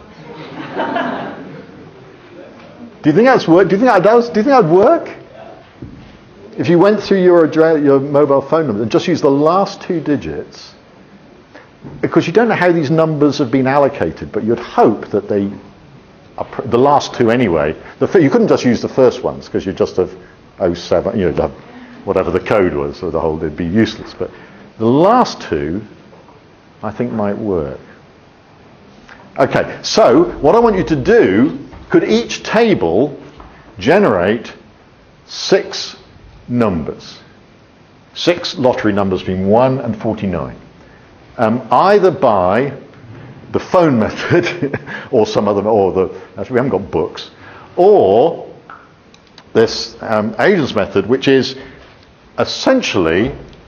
Do you think that's work? Do you think that'd work? If you went through your mobile phone number and just used the last 2 digits, because you don't know how these numbers have been allocated, but you'd hope that they are the last 2 anyway. You couldn't just use the first ones because you'd just have 07, whatever the code was, so it'd be useless. But the last 2, I think, might work. Okay, so what I want you to do, could each table generate 6 numbers? 6 lottery numbers between 1 and 49. Either by the phone method or some other, actually we haven't got books, or this Aidan's method, which is essentially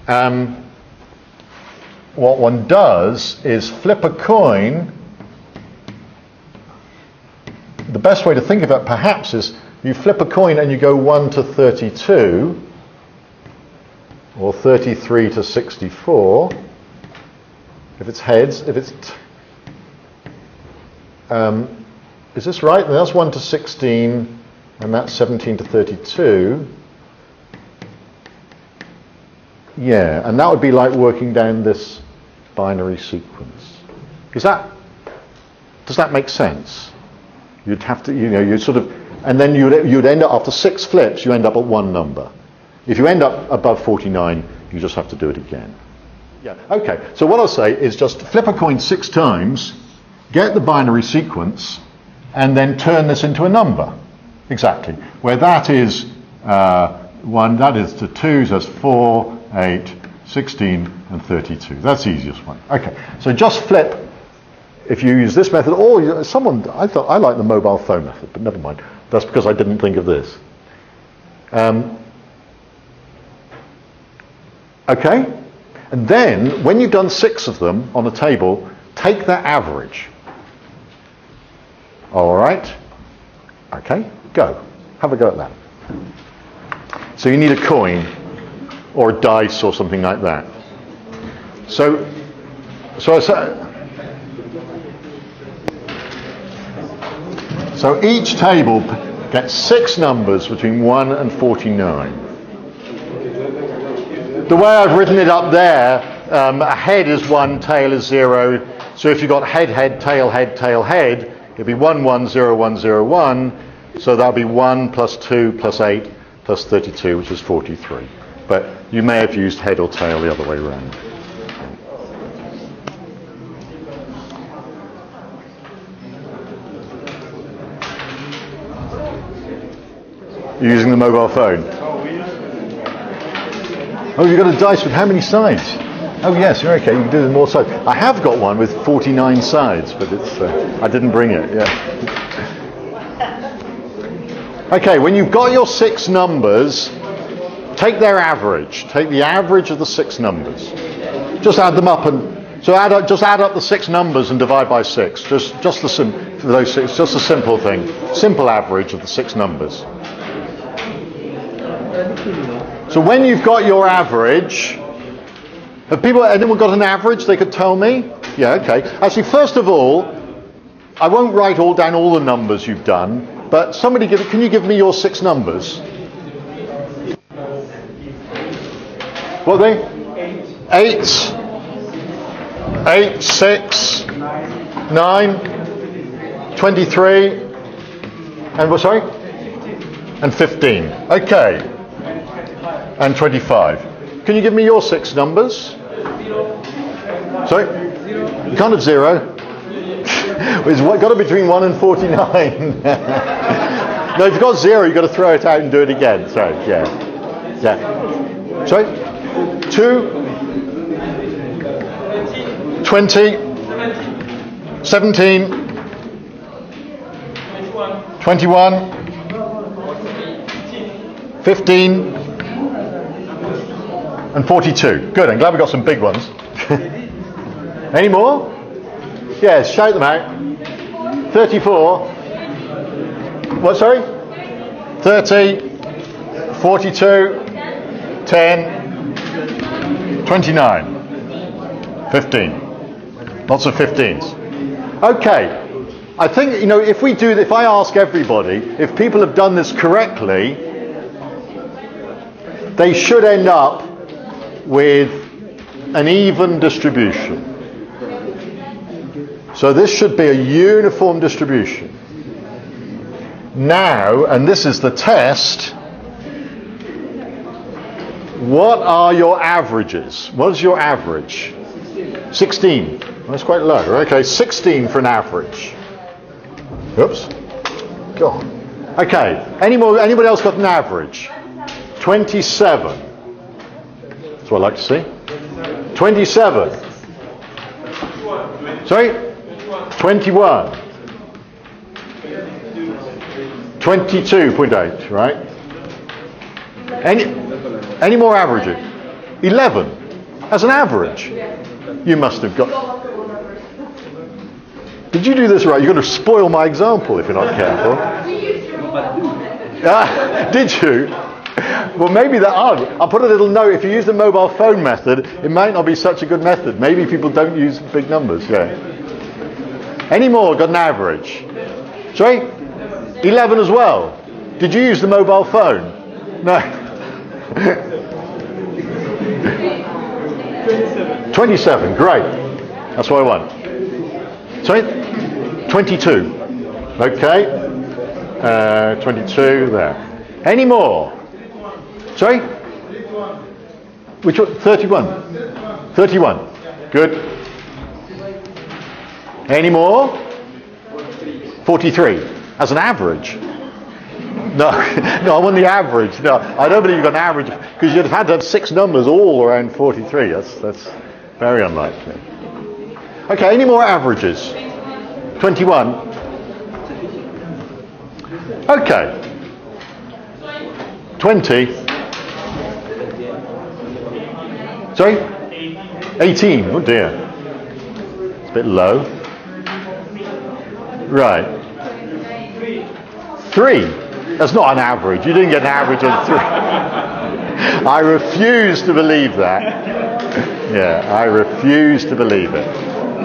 what one does is flip a coin. The best way to think of it perhaps is you flip a coin and you go 1 to 32 or 33 to 64 if it's heads, if it's Is this right? That's 1 to 16, and that's 17 to 32. Yeah, and that would be like working down this binary sequence. Does that make sense? You'd have to, you'd sort of, and then you'd end up, after 6 flips, you end up at one number. If you end up above 49, you just have to do it again. Yeah, okay, so what I'll say is just flip a coin 6 times, get the binary sequence, and then turn this into a number. Exactly. Where that is 1, that is to 2, so that's 4, 8, 16, and 32. That's the easiest one. Okay, so just flip. If you use this method, or I thought I like the mobile phone method, but never mind. That's because I didn't think of this. Okay, and then when you've done 6 of them on a table, take their average. All right. Okay, go. Have a go at that. So you need a coin or a dice or something like that. So each table gets 6 numbers between 1 and 49. The way I've written it up there, a head is 1, tail is 0. So if you've got head, head, tail, head, it'd be 1, 1, 0, 1, 0, 1. So that'll be 1 plus 2 plus 8 plus 32, which is 43. But you may have used head or tail the other way around. You're using the mobile phone? Oh, you've got a dice with how many sides? Oh yes, you're okay, you can do more sides. I have got one with 49 sides, but it's I didn't bring it, yeah. Okay, when you've got your 6 numbers, take their average. Take the average of the 6 numbers. Just add them up, and so just add up the 6 numbers and divide by 6. Just the for those 6, just a simple thing. Simple average of the 6 numbers. So when you've got your average, have anyone got an average they could tell me? Yeah, okay. Actually, first of all, I won't write down all the numbers you've done, but can you give me your 6 numbers? What are they? 8, 6, 9, 23, and what, sorry? And 15. Okay. And 25. Can you give me your 6 numbers? Sorry? You can't have 0. It's got to be between 1 and 49. No, if you've got 0, you've got to throw it out and do it again. Sorry, yeah. Sorry? 2, 20, 17, 21, 15, and 42. Good, I'm glad we got some big ones. Any more? Yes, shout them out. 34. What, sorry? 30, 42, 10, 29, 15. Lots of 15s. Okay. I think, if I ask everybody, if people have done this correctly, they should end up with an even distribution. So this should be a uniform distribution. Now, and this is the test, what are your averages? What is your average? 16. That's quite low. Okay, 16 for an average. Oops. Go on. Okay, anybody else got an average? 27. That's what I like to see. 27. Sorry? 21. 22.8, right? Any more averages? 11. As an average. You must have got... Did you do this right? You're going to spoil my example if you're not careful. Did you? Well, maybe I'll put a little note. If you use the mobile phone method, it might not be such a good method. Maybe people don't use big numbers. Yeah. Any more got an average? Sorry? 11 as well. Did you use the mobile phone? No. 27, great. That's what I want. Sorry? 22. Okay. 22 there. Any more? Sorry? Which one? 31. 31. Good. Any more? 43. As an average. No, no, I want the average. No, I don't believe you've got an average because you'd have had to have 6 numbers all around 43. That's very unlikely. Okay, any more averages? 21. Okay. 20. Sorry? 18. Oh dear. It's a bit low. Right. 3. That's not an average. You didn't get an average of 3. I refuse to believe that. Yeah, I refuse to believe it.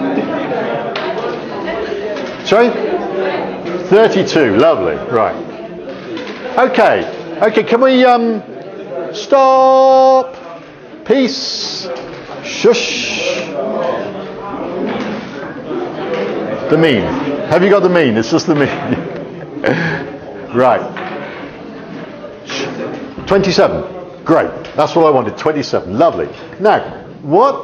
Sorry? 32. Lovely. Right. Okay. Okay, can we stop? Peace. Shush. The mean. Have you got the mean? It's just the mean. Right. 27. Great. That's what I wanted. 27. Lovely. Now, what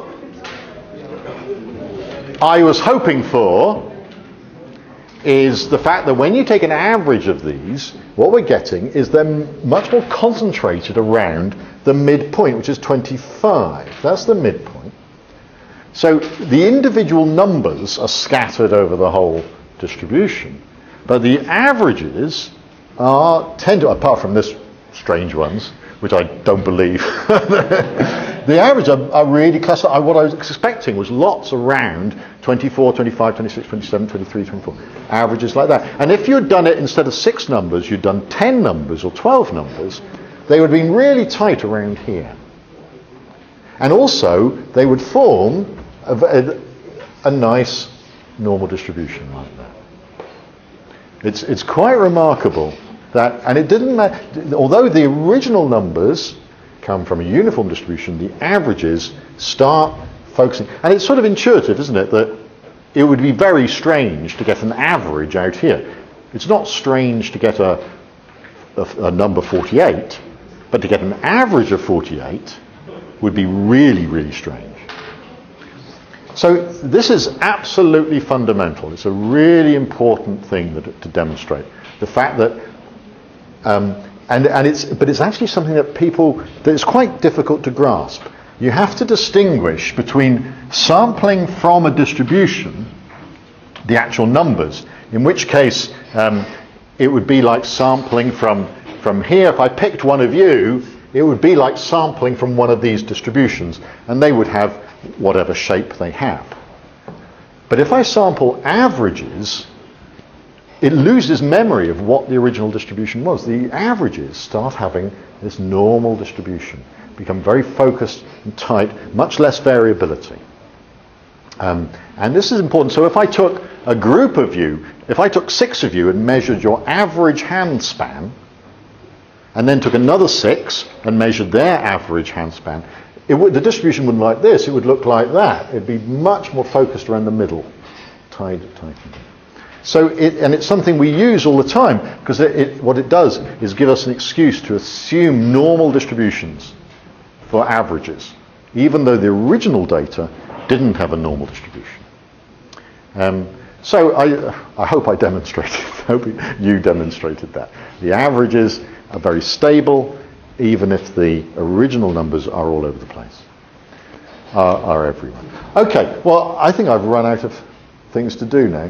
I was hoping for is the fact that when you take an average of these, what we're getting is they're much more concentrated around the midpoint, which is 25. That's the midpoint. So the individual numbers are scattered over the whole distribution, but the averages tend to, apart from this strange ones, which I don't believe, the averages are really classified. What I was expecting was lots around 24, 25, 26, 27, 23, 24. Averages like that. And if you'd done it instead of 6 numbers, you'd done 10 numbers or 12 numbers, they would have been really tight around here. And also, they would form a nice normal distribution like that. It's quite remarkable that, and it didn't matter, although the original numbers come from a uniform distribution, the averages start focusing, and it's sort of intuitive, isn't it, that it would be very strange to get an average out here. It's not strange to get a number 48, but to get an average of 48 would be really, really strange. So this is absolutely fundamental. It's a really important thing to demonstrate. The fact that, but it's actually something that is quite difficult to grasp. You have to distinguish between sampling from a distribution, the actual numbers, in which case it would be like sampling from here. If I picked one of you, it would be like sampling from one of these distributions, and they would have whatever shape they have. But if I sample averages, it loses memory of what the original distribution was. The averages start having this normal distribution, become very focused and tight, much less variability. And this is important. So if I took a group of you, if I took 6 of you and measured your average hand span, and then took another 6 and measured their average hand span, the distribution wouldn't look like this, it would look like that. It'd be much more focused around the middle. Tight. So it's something we use all the time, because what it does is give us an excuse to assume normal distributions for averages, even though the original data didn't have a normal distribution. So I hope I demonstrated, I hope you demonstrated that. The averages are very stable, even if the original numbers are all over the place, are everywhere. Okay, well, I think I've run out of things to do now.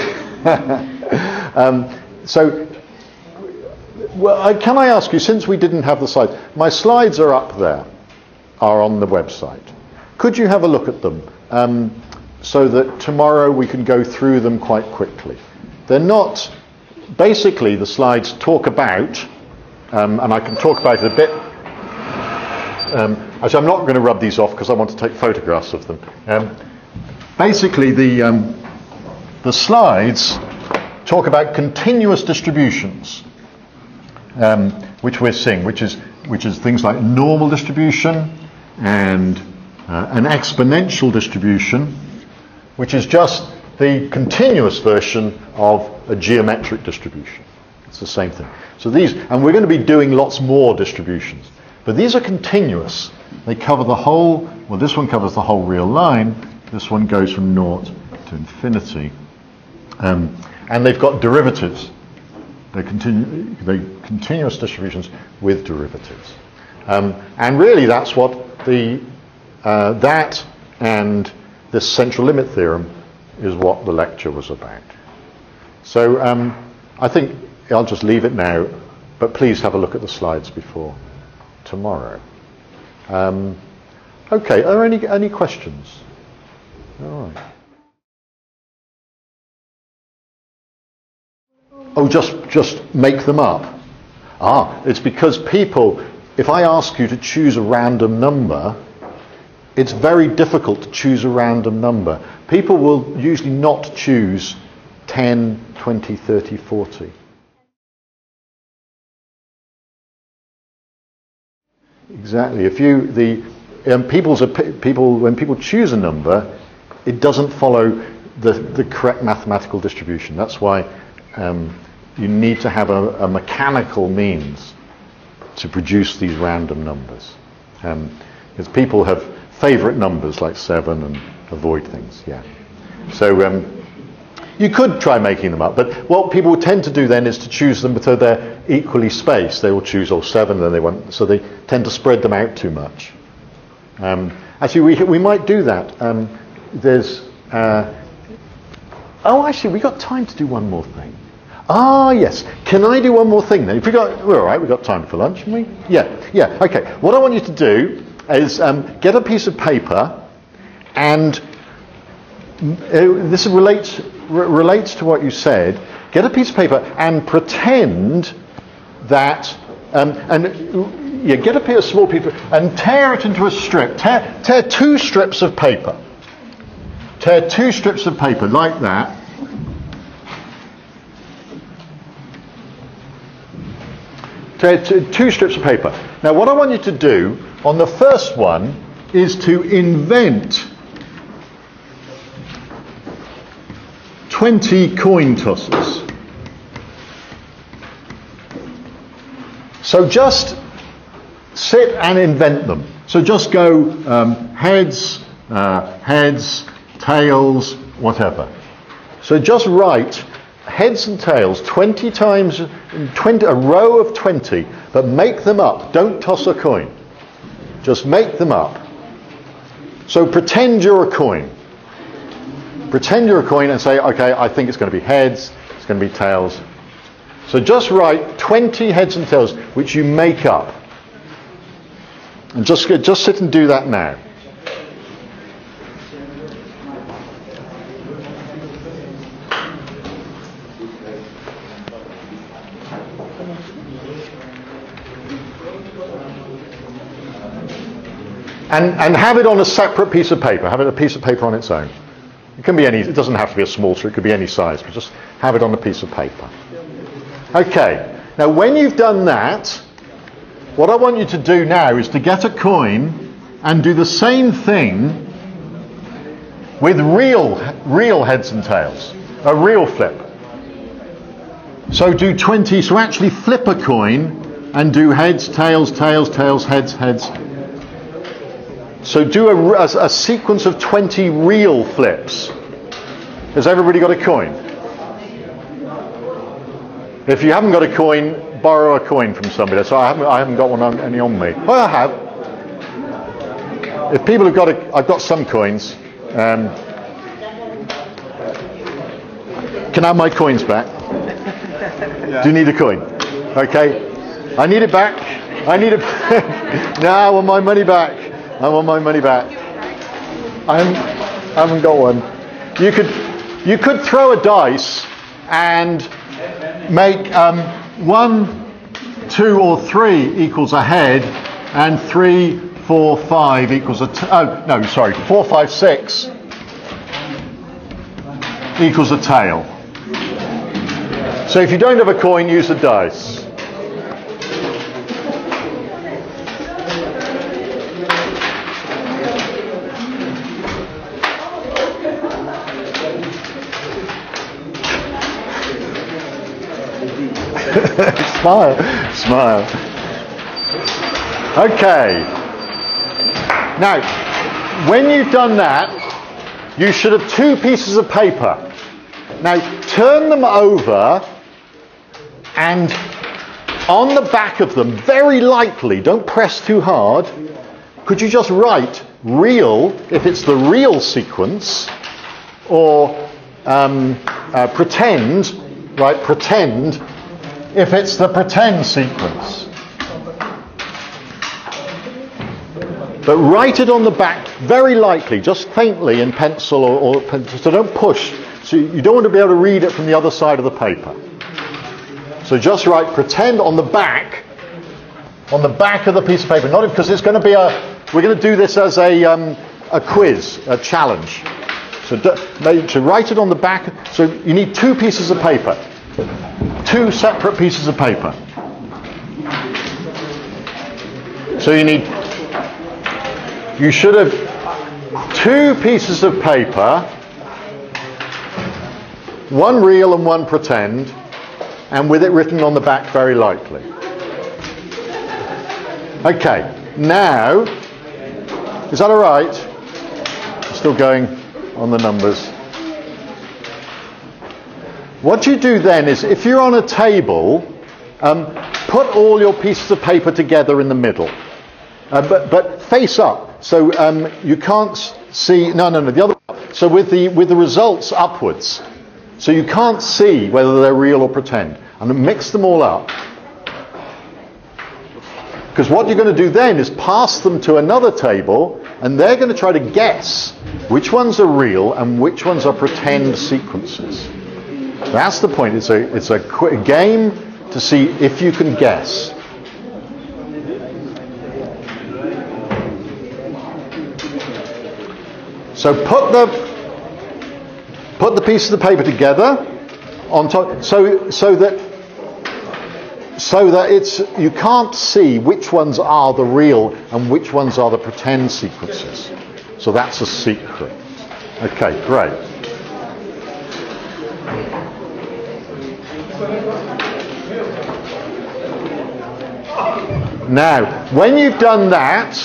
Can I ask you, since we didn't have the slides, my slides are up there, are on the website. Could you have a look at them so that tomorrow we can go through them quite quickly? They're not, basically the slides talk about, and I can talk about it a bit. Actually, I'm not going to rub these off because I want to take photographs of them. Basically, the slides talk about continuous distributions, which we're seeing, which is things like normal distribution and an exponential distribution, which is just the continuous version of a geometric distribution. It's the same thing. So these, and we're going to be doing lots more distributions, but these are continuous. They cover the whole, well, this one covers the whole real line, this one goes from 0 to infinity. And they've got derivatives. They're continuous distributions with derivatives. And really that's what that and this central limit theorem is what the lecture was about. So I think I'll just leave it now, but please have a look at the slides before tomorrow. Okay, are there any questions? All right. Oh, just make them up. It's because people, if I ask you to choose a random number, it's very difficult to choose a random number. People will usually not choose 10, 20, 30, 40. Exactly. When people choose a number, it doesn't follow the correct mathematical distribution. That's why you need to have a mechanical means to produce these random numbers. Because people have favourite numbers like 7 and avoid things. Yeah. So you could try making them up, but what people tend to do then is to choose them so they're equally spaced. They will choose 7, then they won't. So they tend to spread them out too much. Actually, we might do that. Actually, we got time to do one more thing. Yes. Can I do one more thing then? We're all right. We've got time for lunch, haven't we? Yeah. Okay. What I want you to do is get a piece of paper, and this relates to what you said. Get a piece of paper and pretend that, get a small piece and tear it into a strip. Tear 2 strips of paper. Tear 2 strips of paper like that. Tear 2 strips of paper. Now what I want you to do on the first one is to invent 20 coin tosses. So just sit and invent them. So just go heads, tails, whatever. So just write heads and tails 20 times, a row of 20, but make them up. Don't toss a coin. Just make them up. So pretend you're a coin. Pretend you're a coin and say, okay, I think it's going to be heads, it's going to be tails. So just write 20 heads and tails, which you make up. And just sit and do that now. And have it on a separate piece of paper. Have it a piece of paper on its own. It can be any. It doesn't have to be a small strip. It could be any size. But just have it on a piece of paper. Okay. Now, when you've done that, what I want you to do now is to get a coin and do the same thing with real heads and tails. A real flip. So do 20. So actually flip a coin and do heads, tails, tails, tails, heads, heads. So do a sequence of 20 real flips. Has everybody got a coin? If you haven't got a coin, borrow a coin from somebody. So I haven't got any on me. Well, I have. If people have got I've got some coins. Can I have my coins back? Yeah. Do you need a coin? Okay. I need it back. I need it back. No, I want my money back. I want my money back. I haven't got one. You could throw a dice and make 1, 2, or 3 equals a head, and 3, 4, 5 equals 4, 5, 6. equals a tail. So if you don't have a coin, use the dice. Smile, smile. Okay. Now, when you've done that, you should have two pieces of paper. Now, turn them over, and on the back of them, very lightly, don't press too hard, could you just write real, if it's the real sequence, or pretend, right, pretend, if it's the pretend sequence. But write it on the back very lightly, just faintly in pencil or pencil, so don't push. So you don't want to be able to read it from the other side of the paper. So just write pretend on the back of the piece of paper. Not because it's going to be we're going to do this as a quiz, a challenge. So to write it on the back, so you need two pieces of paper. Two separate pieces of paper. So you should have two pieces of paper, one real and one pretend, and with it written on the back very lightly. Okay, now, is that all right? Still going on the numbers. What you do then is, if you're on a table, put all your pieces of paper together in the middle, but face up, so you can't see. No, the other. So with the results upwards, so you can't see whether they're real or pretend, and mix them all up. Because what you're going to do then is pass them to another table, and they're going to try to guess which ones are real and which ones are pretend sequences. That's the point. It's a game to see if you can guess. So put the pieces of the paper together on top, so that you can't see which ones are the real and which ones are the pretend sequences. So that's a secret. Okay, great. Now, when you've done that,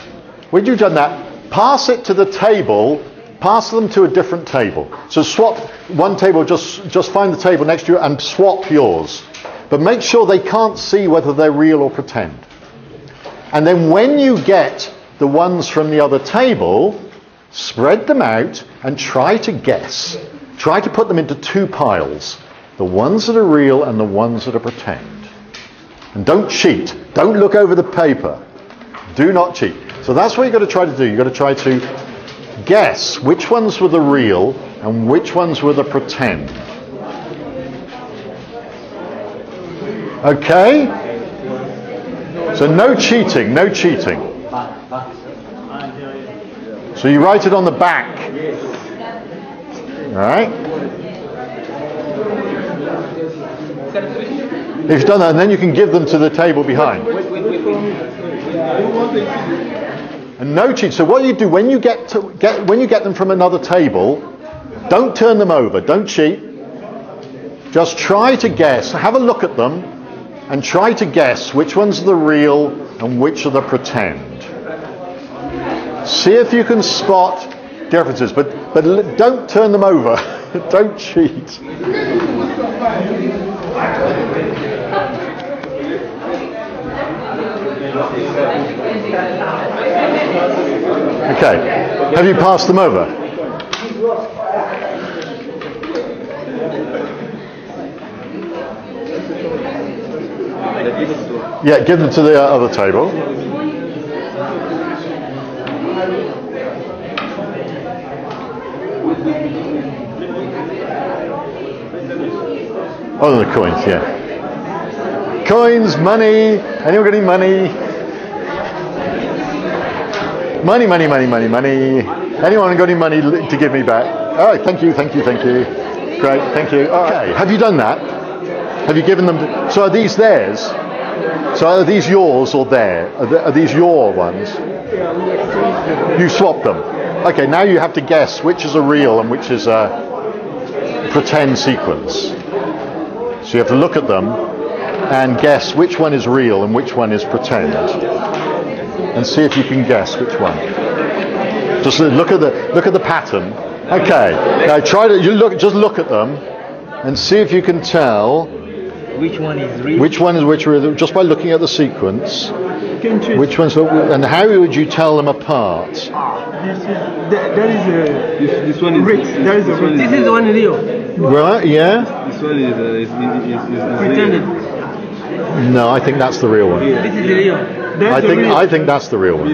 pass it to the table, pass them to a different table. So swap one table, just find the table next to you and swap yours. But make sure they can't see whether they're real or pretend. And then when you get the ones from the other table, spread them out and try to guess. Try to put them into two piles. The ones that are real and the ones that are pretend. And don't cheat. Don't look over the paper. Do not cheat. So that's what you've got to try to do. You've got to try to guess which ones were the real and which ones were the pretend. Okay? So no cheating, no cheating. So you write it on the back. Alright? If you've done that, and then you can give them to the table behind. And no cheat. So what you do when you get them from another table, don't turn them over, don't cheat. Just try to guess. Have a look at them and try to guess which ones are the real and which are the pretend. See if you can spot differences, but don't turn them over. Don't cheat. Okay. Have you passed them over? Yeah, give them to the other table. Oh, the coins, yeah. Coins, money. Anyone got any money? Money. Anyone got any money to give me back? All right, thank you. Great, thank you. Okay, have you done that? Have you given them? So are these theirs? So are these yours or their? Are these your ones? You swapped them. Okay, now you have to guess which is a real and which is a pretend sequence. So you have to look at them and guess which one is real and which one is pretend, and see if you can guess which one. Just look at the pattern. Okay, now just look at them and see if you can tell Which one is real? which one is which, just by looking at the sequence. Which ones, and how would you tell them apart? This one is real. This is one real. Right? Yeah. This one is Pretended. No, I think that's the real one. This is real. I think that's the real one.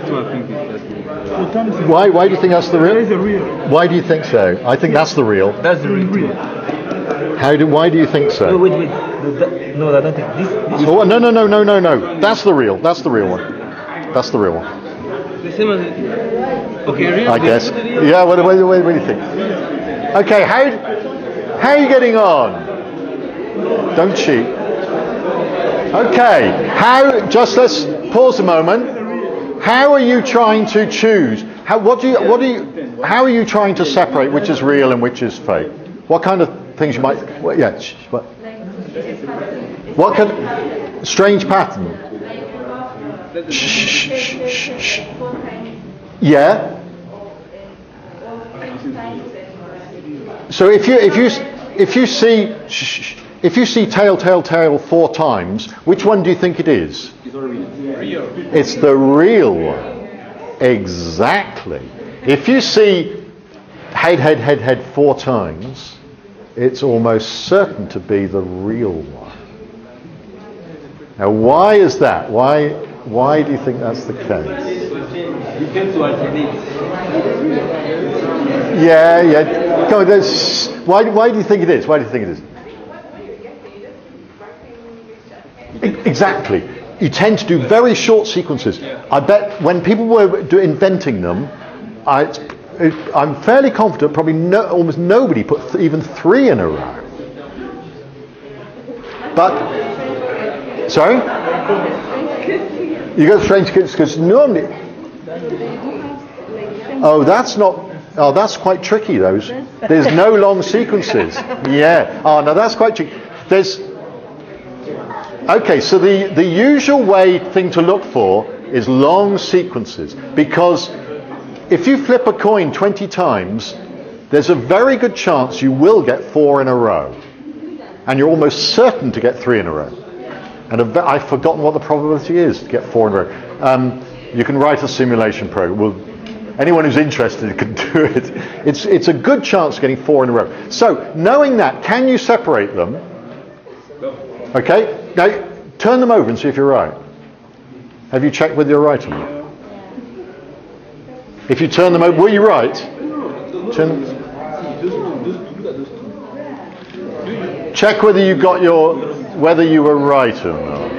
Why do you think that's the real? That is a real. Why do you think so? I think that's the real. That's the real. Why do you think so? Wait. No, I don't think this. Oh, no. That's the real. That's the real one. That's the real one. The same as. Okay, real. I guess. Yeah. What do you think? Okay. How are you getting on? Don't cheat. Okay. Let's pause a moment. How are you trying to choose? How are you trying to separate which is real and which is fake? What kind of things you might? What kind? Strange pattern. Shh. Yeah. So if you see tail 4 times, which one do you think it is? It's the real one. Exactly. If you see head 4 times, it's almost certain to be the real one. Now, why is that? Why do you think that's the case? Yeah. Go on, why do you think it is? Exactly. You tend to do very short sequences. I bet when people were inventing them, I'm fairly confident probably almost nobody put even 3 in a row. But, sorry? You got strange kids because normally... that's quite tricky, those. There's no long sequences. Yeah. Oh, no, that's quite tricky. Okay, so the usual thing to look for is long sequences, because if you flip a coin 20 times, there's a very good chance you will get 4 in a row, and you're almost certain to get 3 in a row. And I've forgotten what the probability is to get 4 in a row. You can write a simulation program. Anyone who's interested can do it. It's a good chance of getting 4 in a row. So, knowing that, can you separate them? Okay, now turn them over and see if you're right. Have you checked whether you're right or not? If you turn them over, were you right? Check whether you got whether you were right or not.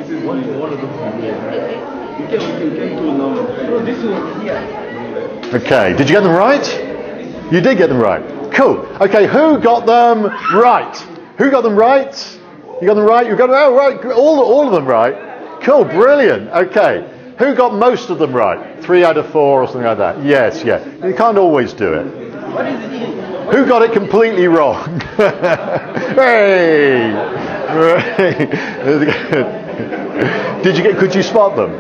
Okay, did you get them right? You did get them right. Cool. Okay, who got them right? Who got them right? You got them right? You got them right. All of them right. Cool, brilliant. Okay. Who got most of them right? 3 out of 4 or something like that. Yes, yeah. You can't always do it. Who got it completely wrong? Hey! Could you spot them?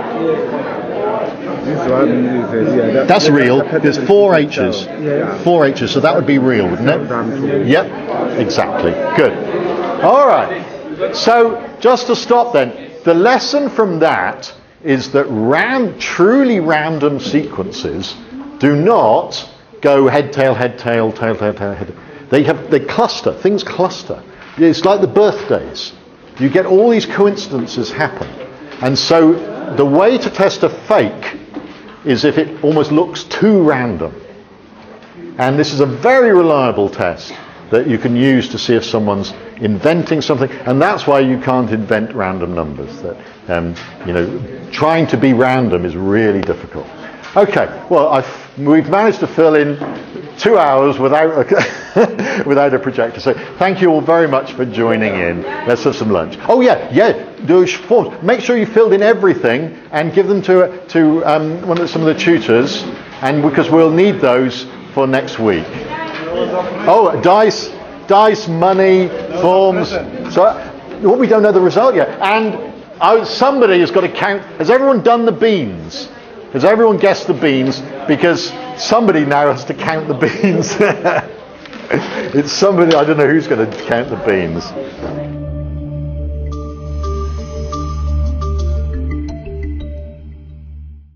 That's real. There's 4 H's. 4 H's, so that would be real, wouldn't it? Yep, exactly. Good. All right. So, just to stop then, the lesson from that is that truly random sequences do not go head, tail, head, tail, tail, tail, tail, head. They cluster. Things cluster. It's like the birthdays. You get all these coincidences happen. And so the way to test a fake is if it almost looks too random. And this is a very reliable test that you can use to see if someone's inventing something, and that's why you can't invent random numbers. That trying to be random is really difficult. Okay, well, we've managed to fill in 2 hours without without a projector. So thank you all very much for joining in. Let's have some lunch. Oh yeah, those forms. Make sure you filled in everything and give them to some of the tutors, and because we'll need those for next week. Oh, dice, money, forms. So we don't know the result yet, and somebody has got to count. Has everyone done the beans? Has everyone guessed the beans? Because somebody now has to count the beans. It's somebody, I don't know who's going to count the beans.